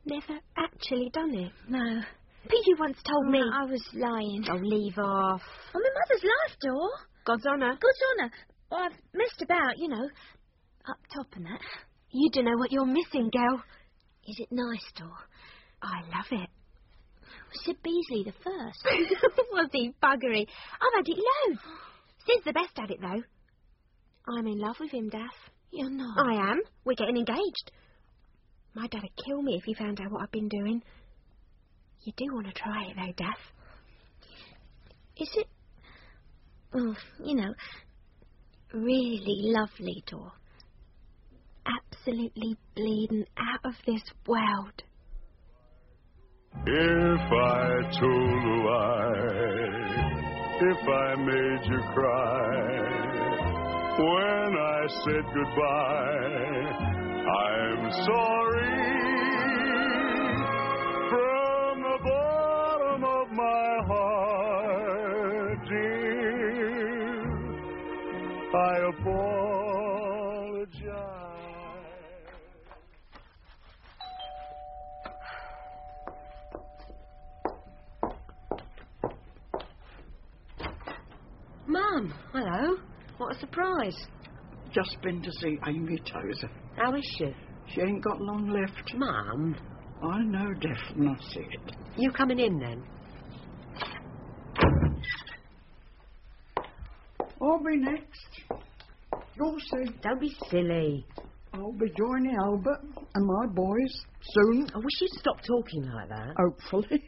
Never actually done it? No. But you once told Oh, me... I was lying. Oh, leave off. On my mother's life, Dor. God's honour. God's honour. Well, I've messed about, you know. Up top and that. You don't know what you're missing, girl. Is it nice, Dor? I love it. Sir Beasley the first. Was he buggery? I've had it loads. Sid's the best at it, though. I'm in love with him, Daff. You're not. I am. We're getting engaged. My dad'd kill me if he found out what I've been doing. You do want to try it, though, Daff. Is it... Oh, you know, really lovely, Dor? Absolutely bleeding out of this world. If I told a lie, if I made you cry, when I said goodbye, I'm sorry. From the bottom of my heart, dear, I apologize. Mum, hello. What a surprise. Just been to see Amy Tozer. How is she? She ain't got long left. Mum. I know, Deaf, and I see it. You coming in then? I'll be next. You'll see. Don't be silly. I'll be joining Albert and my boys soon. I wish you'd stop talking like that. Hopefully.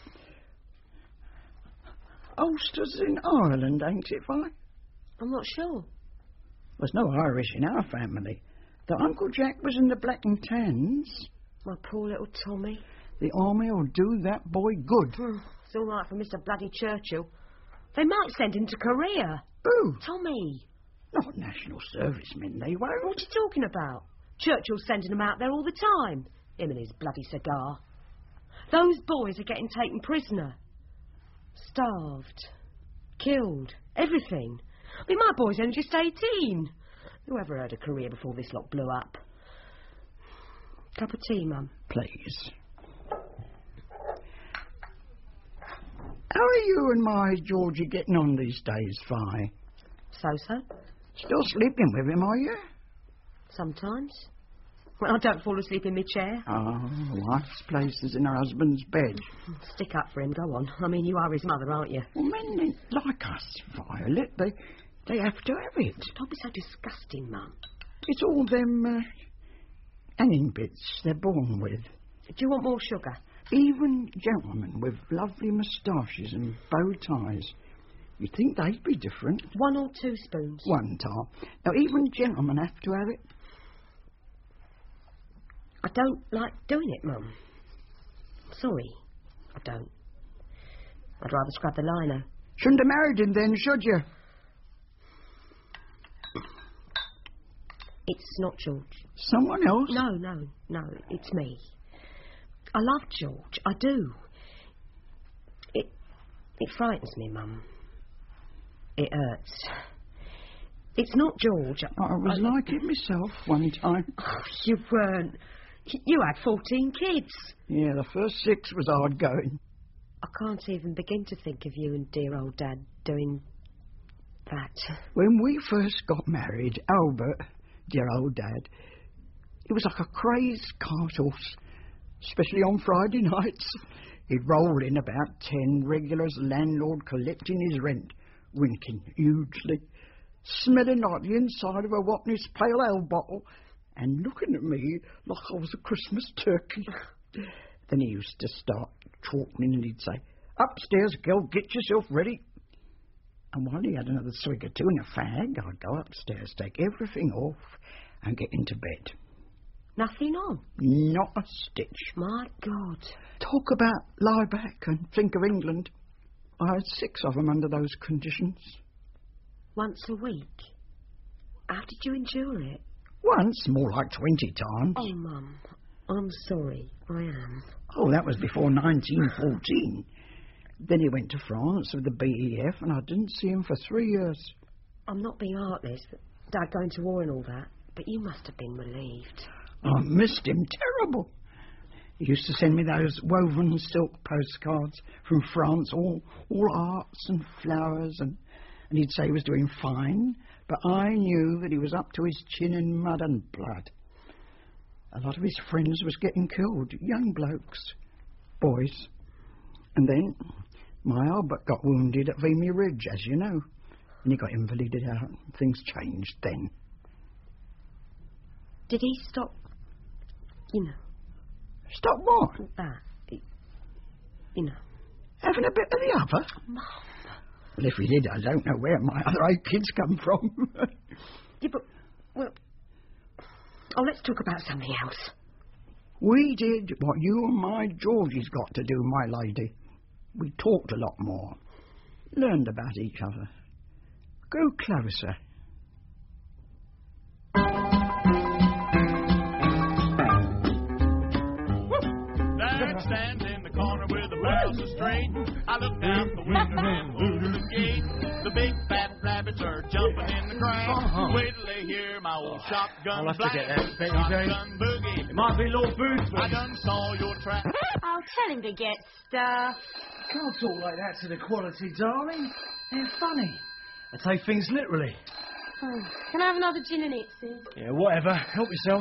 Ulster's in Ireland, ain't it, Vi? I'm not sure. There's no Irish in our family. Though Uncle Jack was in the Black and Tans. My poor little Tommy. The army will do that boy good. It's all right for Mister Bloody Churchill. They might send him to Korea. Who? Tommy. Not national servicemen, they won't. What are you talking about? Churchill's sending them out there all the time. Him and his bloody cigar. Those boys are getting taken prisoner. Starved. Killed. Everything. I mean, my boy's only just eighteen. Who ever heard of Korea before this lot blew up? Cup of tea, Mum. Please. How are you and my Georgie getting on these days, Vi? So-so. Still sleeping with him, are you? Sometimes. Well, I don't fall asleep in my chair. Oh, wife's place is in her husband's bed. Stick up for him, go on. I mean, you are his mother, aren't you? Well, men ain't like us, Violet. They, they have to have it. Don't be so disgusting, Mum. It's all them uh, hanging bits they're born with. Do you want more sugar? Even gentlemen with lovely moustaches and bow ties. You'd think they'd be different. One or two spoons? One, Tar. Now, even gentlemen have to have it. I don't like doing it, Mum. Sorry, I don't. I'd rather scrub the lino. Shouldn't have married him then, should you? It's not George. Someone else? No, no, no, it's me. I love George, I do. It, it frightens me, Mum. It hurts. It's not George. I, I was I, like it myself one time. Oh, you weren't. You had fourteen kids. Yeah, the first six was hard going. I can't even begin to think of you and dear old Dad doing that. When we first got married, Albert, dear old Dad, it was like a crazed cart horse, especially on Friday nights. He'd roll in about ten regulars, landlord collecting his rent, winking hugely, smelling like the inside of a Watney's pale ale bottle, and looking at me like I was a Christmas turkey. Then he used to start talking and he'd say, "Upstairs, girl, get yourself ready." And while he had another swig or two and a fag, I'd go upstairs, take everything off and get into bed. Nothing on? Not a stitch. My God. Talk about lie back and think of England. I had six of them under those conditions. Once a week? How did you endure it? Once, more like twenty times. Oh, Mum, I'm sorry. I am. Oh, that was before nineteen fourteen. Then he went to France with the B E F, and I didn't see him for three years. I'm not being heartless, Dad going to war and all that, but you must have been relieved. I missed him terrible. He used to send me those woven silk postcards from France, all all arts and flowers, and, and he'd say he was doing fine, but I knew that he was up to his chin in mud and blood. A lot of his friends was getting killed, young blokes, boys. And then my Albert got wounded at Vimy Ridge, as you know, and he got invalided out. Things changed then. Did he stop, you know? Stop what? That. He, you know. Having a bit of the other? Mum. Well, if he did, I don't know where my other eight kids come from. Yeah, but, well... Oh, let's talk about something else. We did what you and my Georgie's got to do, my lady. We talked a lot more. Learned about each other. Go closer. There stands in the corner with the barrels of straight. I looked out the window and moved to the gate. The big fat rabbits are jumping in the grass. Uh-huh. Wait till they hear my old shotgun I'll have to blast. get that, Betty Shotgun Jane. boogie. It might be Lord Boothby. I done saw your track. I'll tell him to get stuff. Can't talk like that to the quality, darling. They're funny. I take things literally. Oh, can I have another gin and it, Sid? Yeah, whatever. Help yourself.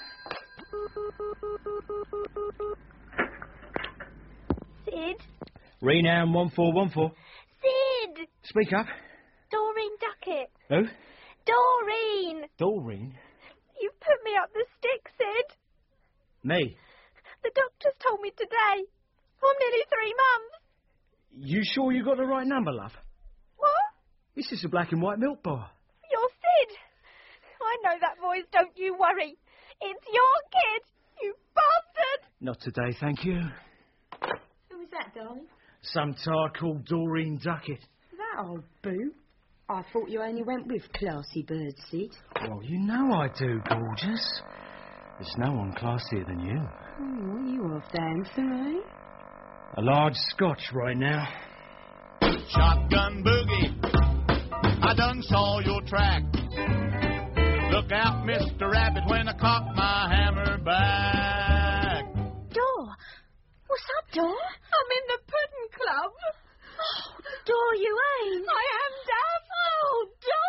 Sid? Renam one four one four. Sid! Speak up. Doreen Duckett. Who? Doreen! Doreen? You've put me up the stick, Sid. Me? The doctors told me today. I'm nearly three months. You sure you got the right number, love? What? This is a black and white milk bar. You're Sid. I know that voice, don't you worry. It's your kid, you bastard! Not today, thank you. Who was that, darling? Some tart called Doreen Duckett. That old boot. I thought you only went with classy birds, Sid. Well, you know I do, gorgeous. There's no one classier than you. Oh, what are you off dancing, eh? A large scotch right now. Shotgun boogie. I done saw your track. Look out, Mister Rabbit, when I cock my hammer back. Dor? What's up, Dor? I'm in the pudding club. Oh, Dor, you ain't. I am, Dad. Oh,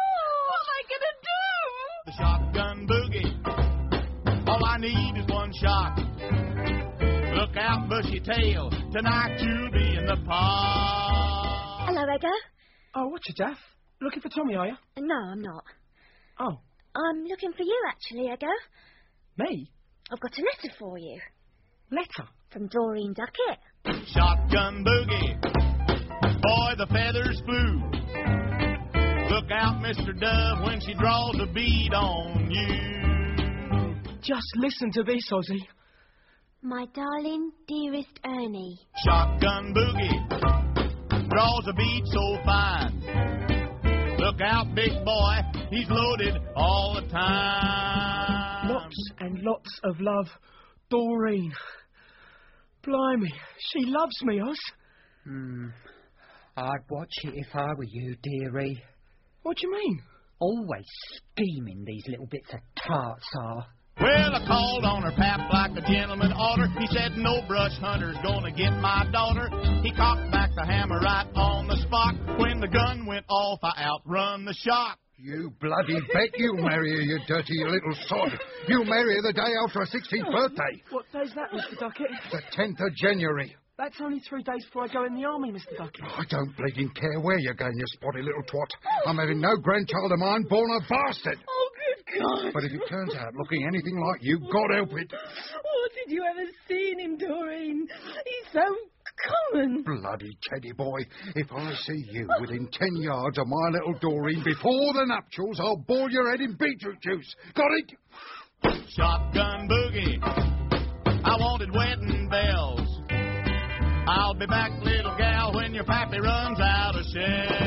Dor! What am I going to do? The shotgun boogie. All I need is one shot. Look out, bushy tail. Tonight you'll be in the park. Hello, Edgar. Oh, what's your daff? Looking for Tommy, are you? No, I'm not. Oh. I'm looking for you, actually, Edgar. Me? I've got a letter for you. Letter? From Doreen Duckett. Shotgun boogie. Boy, the feathers flew. Look out, Mister Dove, when she draws a bead on you. Just listen to this, Ozzy. My darling, dearest Ernie. Shotgun boogie. Draws a bead so fine. Look out, big boy, he's loaded all the time. Lots and lots of love, Doreen. Blimey, she loves me, Oz. Hmm. I'd watch it if I were you, dearie. What do you mean? Always scheming, these little bits of tarts are. Well, I called on her pap like a gentleman oughter. He said no brush hunter's gonna get my daughter. He cocked back the hammer right on the spot. When the gun went off, I outrun the shot. You bloody bet you'll marry her, you dirty little sod. You'll marry her the day after her sixteenth birthday. What day's that, Mister Duckett? The tenth of January. That's only three days before I go in the army, Mister Duckett. I don't bleeding care where you're going, you spotty little twat. I'm having no grandchild of mine born a bastard. Oh, good God. But if it turns out looking anything like you, God help it. Oh, did you ever see him, Doreen? He's so common. Bloody teddy boy. If I see you within ten yards of my little Doreen before the nuptials, I'll boil your head in beetroot juice. Got it? Shotgun boogie. I wanted wedding bells. I'll be back, little gal, when your pappy runs out of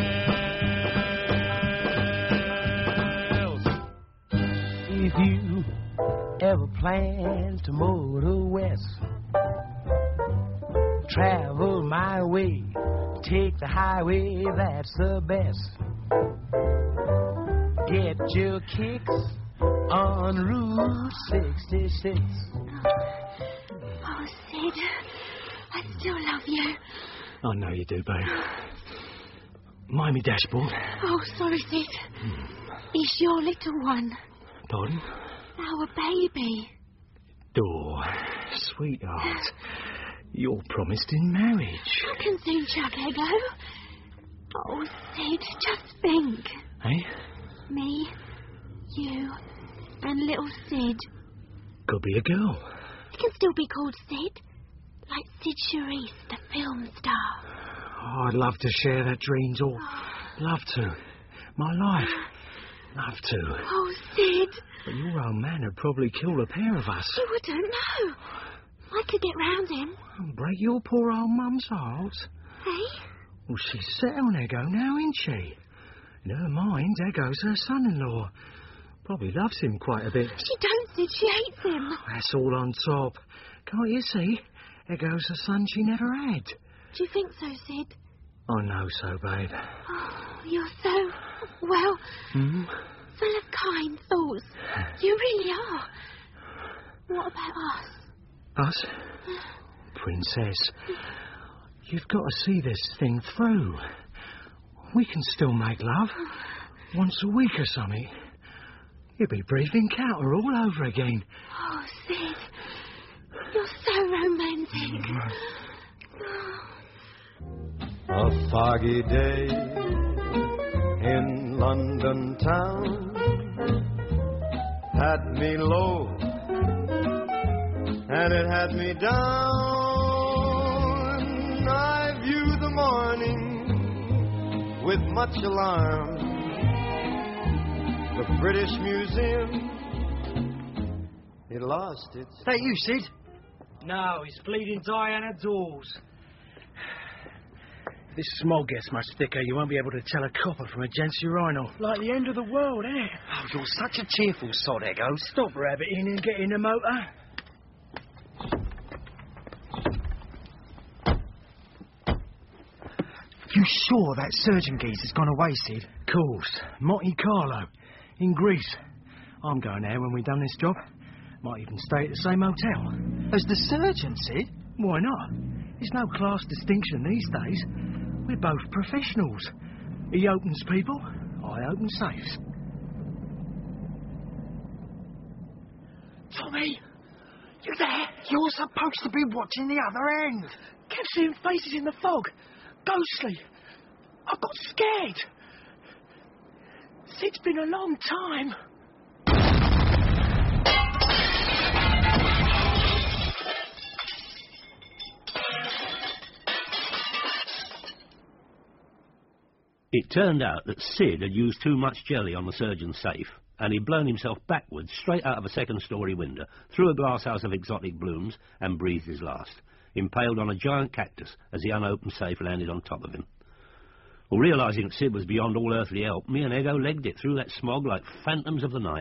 shells. If you ever plan to motor west, travel my way, take the highway, that's the best. Get your kicks on Route sixty-six. Oh, Sid. I still love you. I know you do, babe. Mind me dashboard. Oh, sorry, Sid. It's your little one. Pardon? Our baby. Oh, sweetheart. You're promised in marriage. I can soon chuck Ego. Oh, Sid, just think. Eh? Me, you, and little Sid. Could be a girl. He can still be called Sid. Like Sid Charisse, the film star. Oh, I'd love to share that dream, or love to. My life. Love to. Oh, Sid. But your old man would probably kill a pair of us. You wouldn't know. I could get round him. And break your poor old mum's heart. Eh? Well, she's set on Ego now, isn't she? In her mind, Ego's her son-in-law. Probably loves him quite a bit. She don't, Sid. She hates him. That's all on top. Can't you see? Ego's a son she never had. Do you think so, Sid? I know so, babe. Oh, you're so, well, Hmm? full of kind thoughts. You really are. What about us? Us? Princess, you've got to see this thing through. We can still make love. Once a week or something. You'll be breathing counter all over again. Oh, Sid. You're so romantic. A foggy day in London town had me low, and it had me down. I viewed the morning with much alarm. The British Museum, it lost its... Is that you, Sid? No, it's bleeding Diana Dawes. If this smog gets much thicker, you won't be able to tell a copper from a gent's urinal. Like the end of the world, eh? Oh, you're such a cheerful sod, Ego. Stop rabbiting and get in the motor. You sure that surgeon geezer's gone away, Sid? Course. Monte Carlo. In Greece. I'm going there when we've done this job. Might even stay at the same hotel. As the surgeon, Sid? Why not? There's no class distinction these days. We're both professionals. He opens people, I open safes. Tommy! You there? You're supposed to be watching the other end. Kept seeing faces in the fog. Ghostly. I got scared. Sid's been a long time. It turned out that Sid had used too much jelly on the surgeon's safe, and he'd blown himself backwards straight out of a second-storey window, through a glasshouse of exotic blooms, and breathed his last, impaled on a giant cactus as the unopened safe landed on top of him. Well, realising that Sid was beyond all earthly help, me and Ego legged it through that smog like phantoms of the night.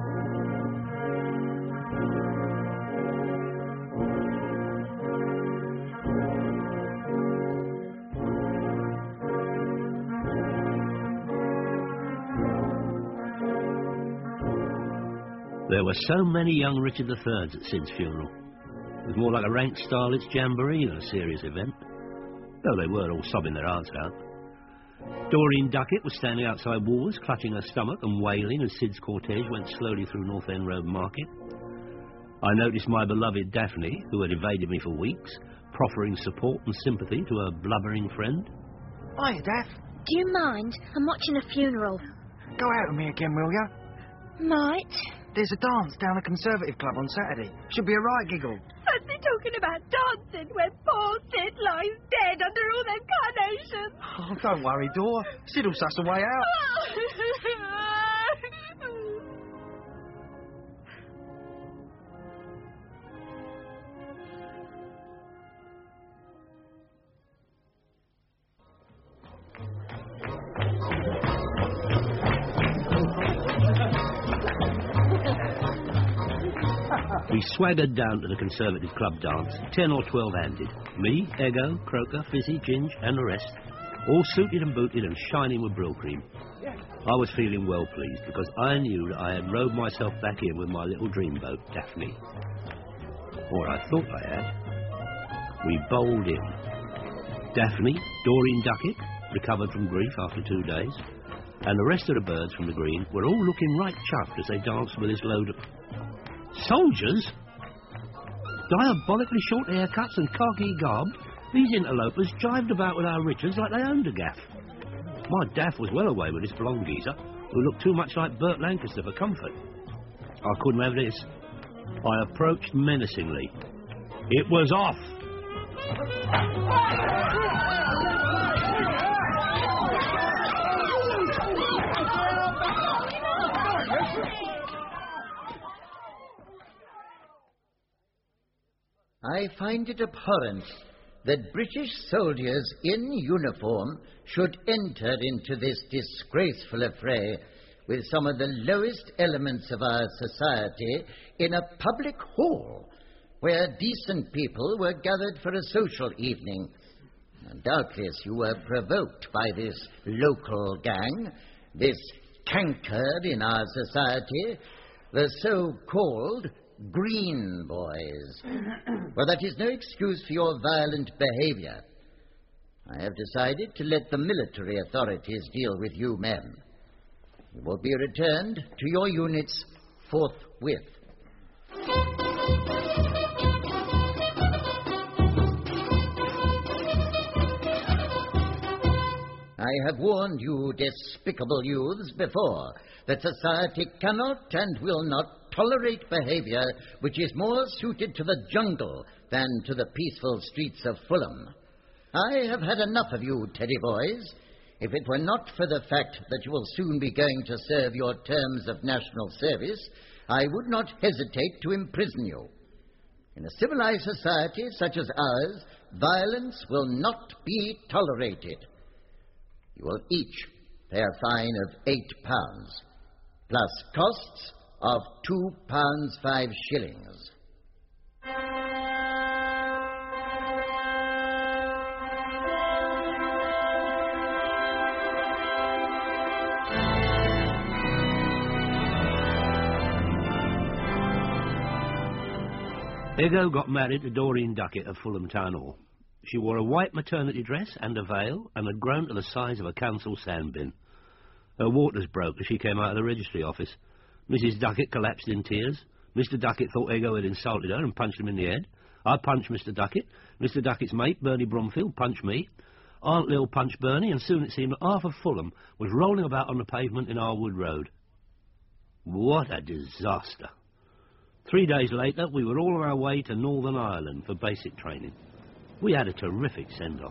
There were so many young Richard the Thirds at Sid's funeral. It was more like a rank starlet's jamboree than a serious event, though they were all sobbing their hearts out. Doreen Duckett was standing outside Woolworths, clutching her stomach and wailing as Sid's cortege went slowly through North End Road Market. I noticed my beloved Daphne, who had evaded me for weeks, proffering support and sympathy to her blubbering friend. Hiya, Daph. Do you mind? I'm watching a funeral. Go out with me again, will ya? Might. There's a dance down the Conservative Club on Saturday. Should be a right giggle. What's he talking about dancing when poor Sid lies dead under all them carnations? Oh, don't worry, Dor. Sid'll suss a way out. We swaggered down to the Conservative Club dance, ten or twelve-handed. Me, Ego, Croker, Fizzy, Ginge, and the rest, all suited and booted and shining with Brill cream. I was feeling well pleased because I knew that I had rowed myself back in with my little dreamboat, Daphne. Or I thought I had. We bowled in. Daphne, Doreen Duckett, recovered from grief after two days, and the rest of the birds from the green were all looking right chuffed as they danced with this load of... Soldiers? Diabolically short haircuts and khaki garb, these interlopers jived about with our Richards like they owned a gaff. My Daff was well away with this blonde geezer, who looked too much like Burt Lancaster for comfort. I couldn't have this. I approached menacingly. It was off! I find it abhorrent that British soldiers in uniform should enter into this disgraceful affray with some of the lowest elements of our society in a public hall where decent people were gathered for a social evening. Doubtless you were provoked by this local gang, this canker in our society, the so-called Green Boys. Well, that is no excuse for your violent behavior. I have decided to let the military authorities deal with you men. You will be returned to your units forthwith. I have warned you, despicable youths, before that society cannot and will not tolerate behavior which is more suited to the jungle than to the peaceful streets of Fulham. I have had enough of you, Teddy boys. If it were not for the fact that you will soon be going to serve your terms of national service, I would not hesitate to imprison you. In a civilized society such as ours, violence will not be tolerated. You will each pay a fine of eight pounds, plus costs of two pounds five shillings. Ego got married to Doreen Duckett of Fulham Town Hall. She wore a white maternity dress and a veil and had grown to the size of a council sandbin. Her waters broke as she came out of the registry office. Missus Duckett collapsed in tears. Mister Duckett thought Ego had insulted her and punched him in the head. I punched Mister Duckett. Mister Duckett's mate, Bernie Bromfield, punched me. Aunt Lil punched Bernie, and soon it seemed that half of Fulham was rolling about on the pavement in Harwood Road. What a disaster. Three days later, we were all on our way to Northern Ireland for basic training. We had a terrific send-off.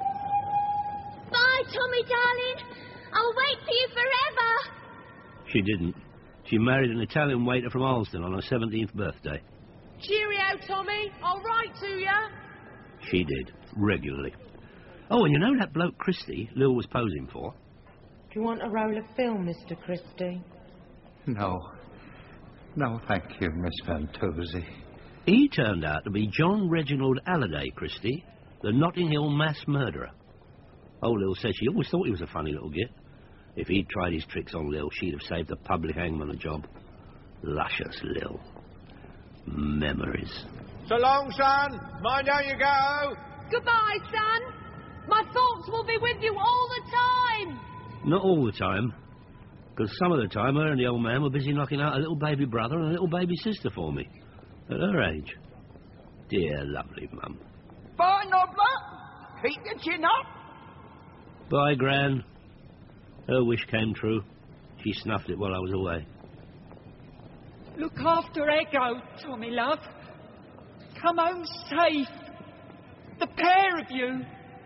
Bye, Tommy, darling. I'll wait for you forever. She didn't. She married an Italian waiter from Alston on her seventeenth birthday. Cheerio, Tommy. I'll write to you. She did, regularly. Oh, and you know that bloke Christie Lil was posing for? Do you want a roll of film, Mister Christie? No. No, thank you, Miss Fantozzi. He turned out to be John Reginald Halliday Christie, the Notting Hill mass murderer. Oh, Lil said she always thought he was a funny little git. If he'd tried his tricks on Lil, she'd have saved the public hangman a job. Luscious Lil. Memories. So long, son. Mind how you go. Goodbye, son. My thoughts will be with you all the time. Not all the time. Because some of the time, her and the old man were busy knocking out a little baby brother and a little baby sister for me. At her age. Dear, lovely mum. Bye, Nobler. Keep your chin up. Bye, Gran. Her wish came true. She snuffed it while I was away. Look after Ego, Tommy, love. Come home safe. The pair of you.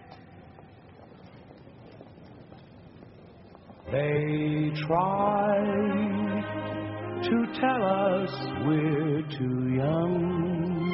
They try to tell us we're too young,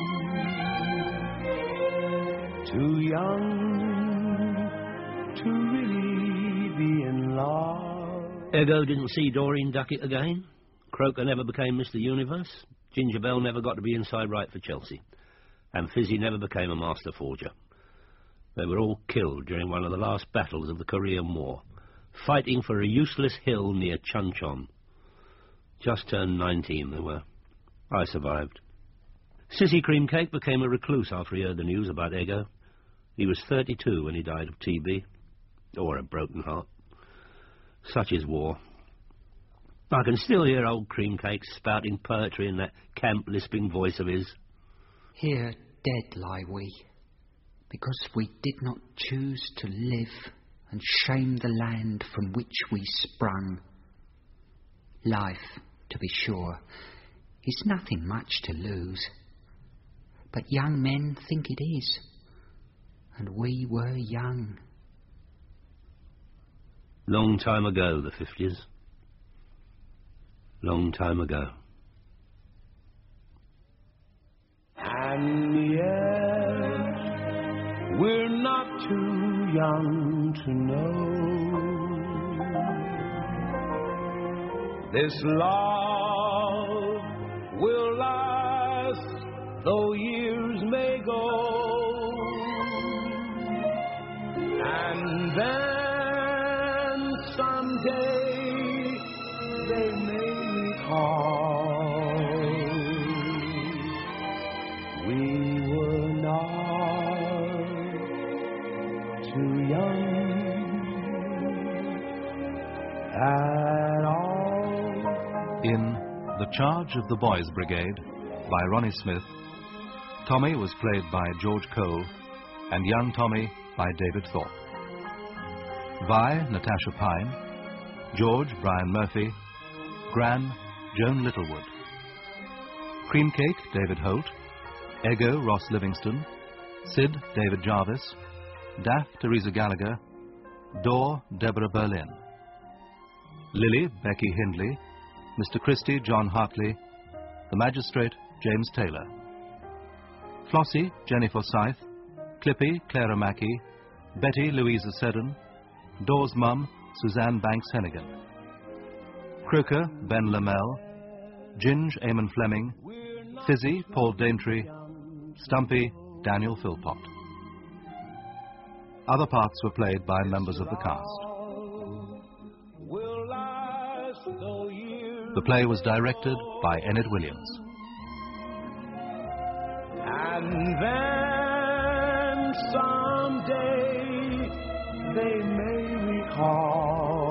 too young to really be in love. Ego didn't see Doreen Duckett again. Croker never became Mister Universe. Ginger Bell never got to be inside right for Chelsea. And Fizzy never became a master forger. They were all killed during one of the last battles of the Korean War, fighting for a useless hill near Chuncheon. Just turned nineteen they were. I survived. Sissy Creamcake became a recluse after he heard the news about Ego. He was thirty-two when he died of T B, or a broken heart. Such is war. I can still hear old Creamcake spouting poetry in that camp lisping voice of his. Here dead lie we, because we did not choose to live and shame the land from which we sprung. Life, to be sure, is nothing much to lose, but young men think it is, and we were young. Long time ago, the fifties. Long time ago. And yet, we're not too young to know this love will last, though years may go. And then someday they may recall we were not too young at all. In The Charge of the Boys Brigade by Ronnie Smith, Tommy was played by George Cole and young Tommy by David Thorpe. Vi, Natasha Pine. George, Brian Murphy. Gran, Joan Littlewood. Creamcake, David Holt. Ego, Ross Livingston. Sid, David Jarvis. Daff, Teresa Gallagher. Dor, Deborah Berlin. Lily, Becky Hindley. Mister Christie, John Hartley. The Magistrate, James Taylor. Flossie, Jenny Forsyth. Clippy, Clara Mackey. Betty, Louisa Seddon. Dor's mum, Suzanne Banks Hennigan. Croker, Ben Lamell. Ginge, Eamon Fleming. Fizzy, Paul Daintree. Stumpy, Daniel Philpott. Other parts were played by members of the cast. The play was directed by Enid Williams. And then someday they may recall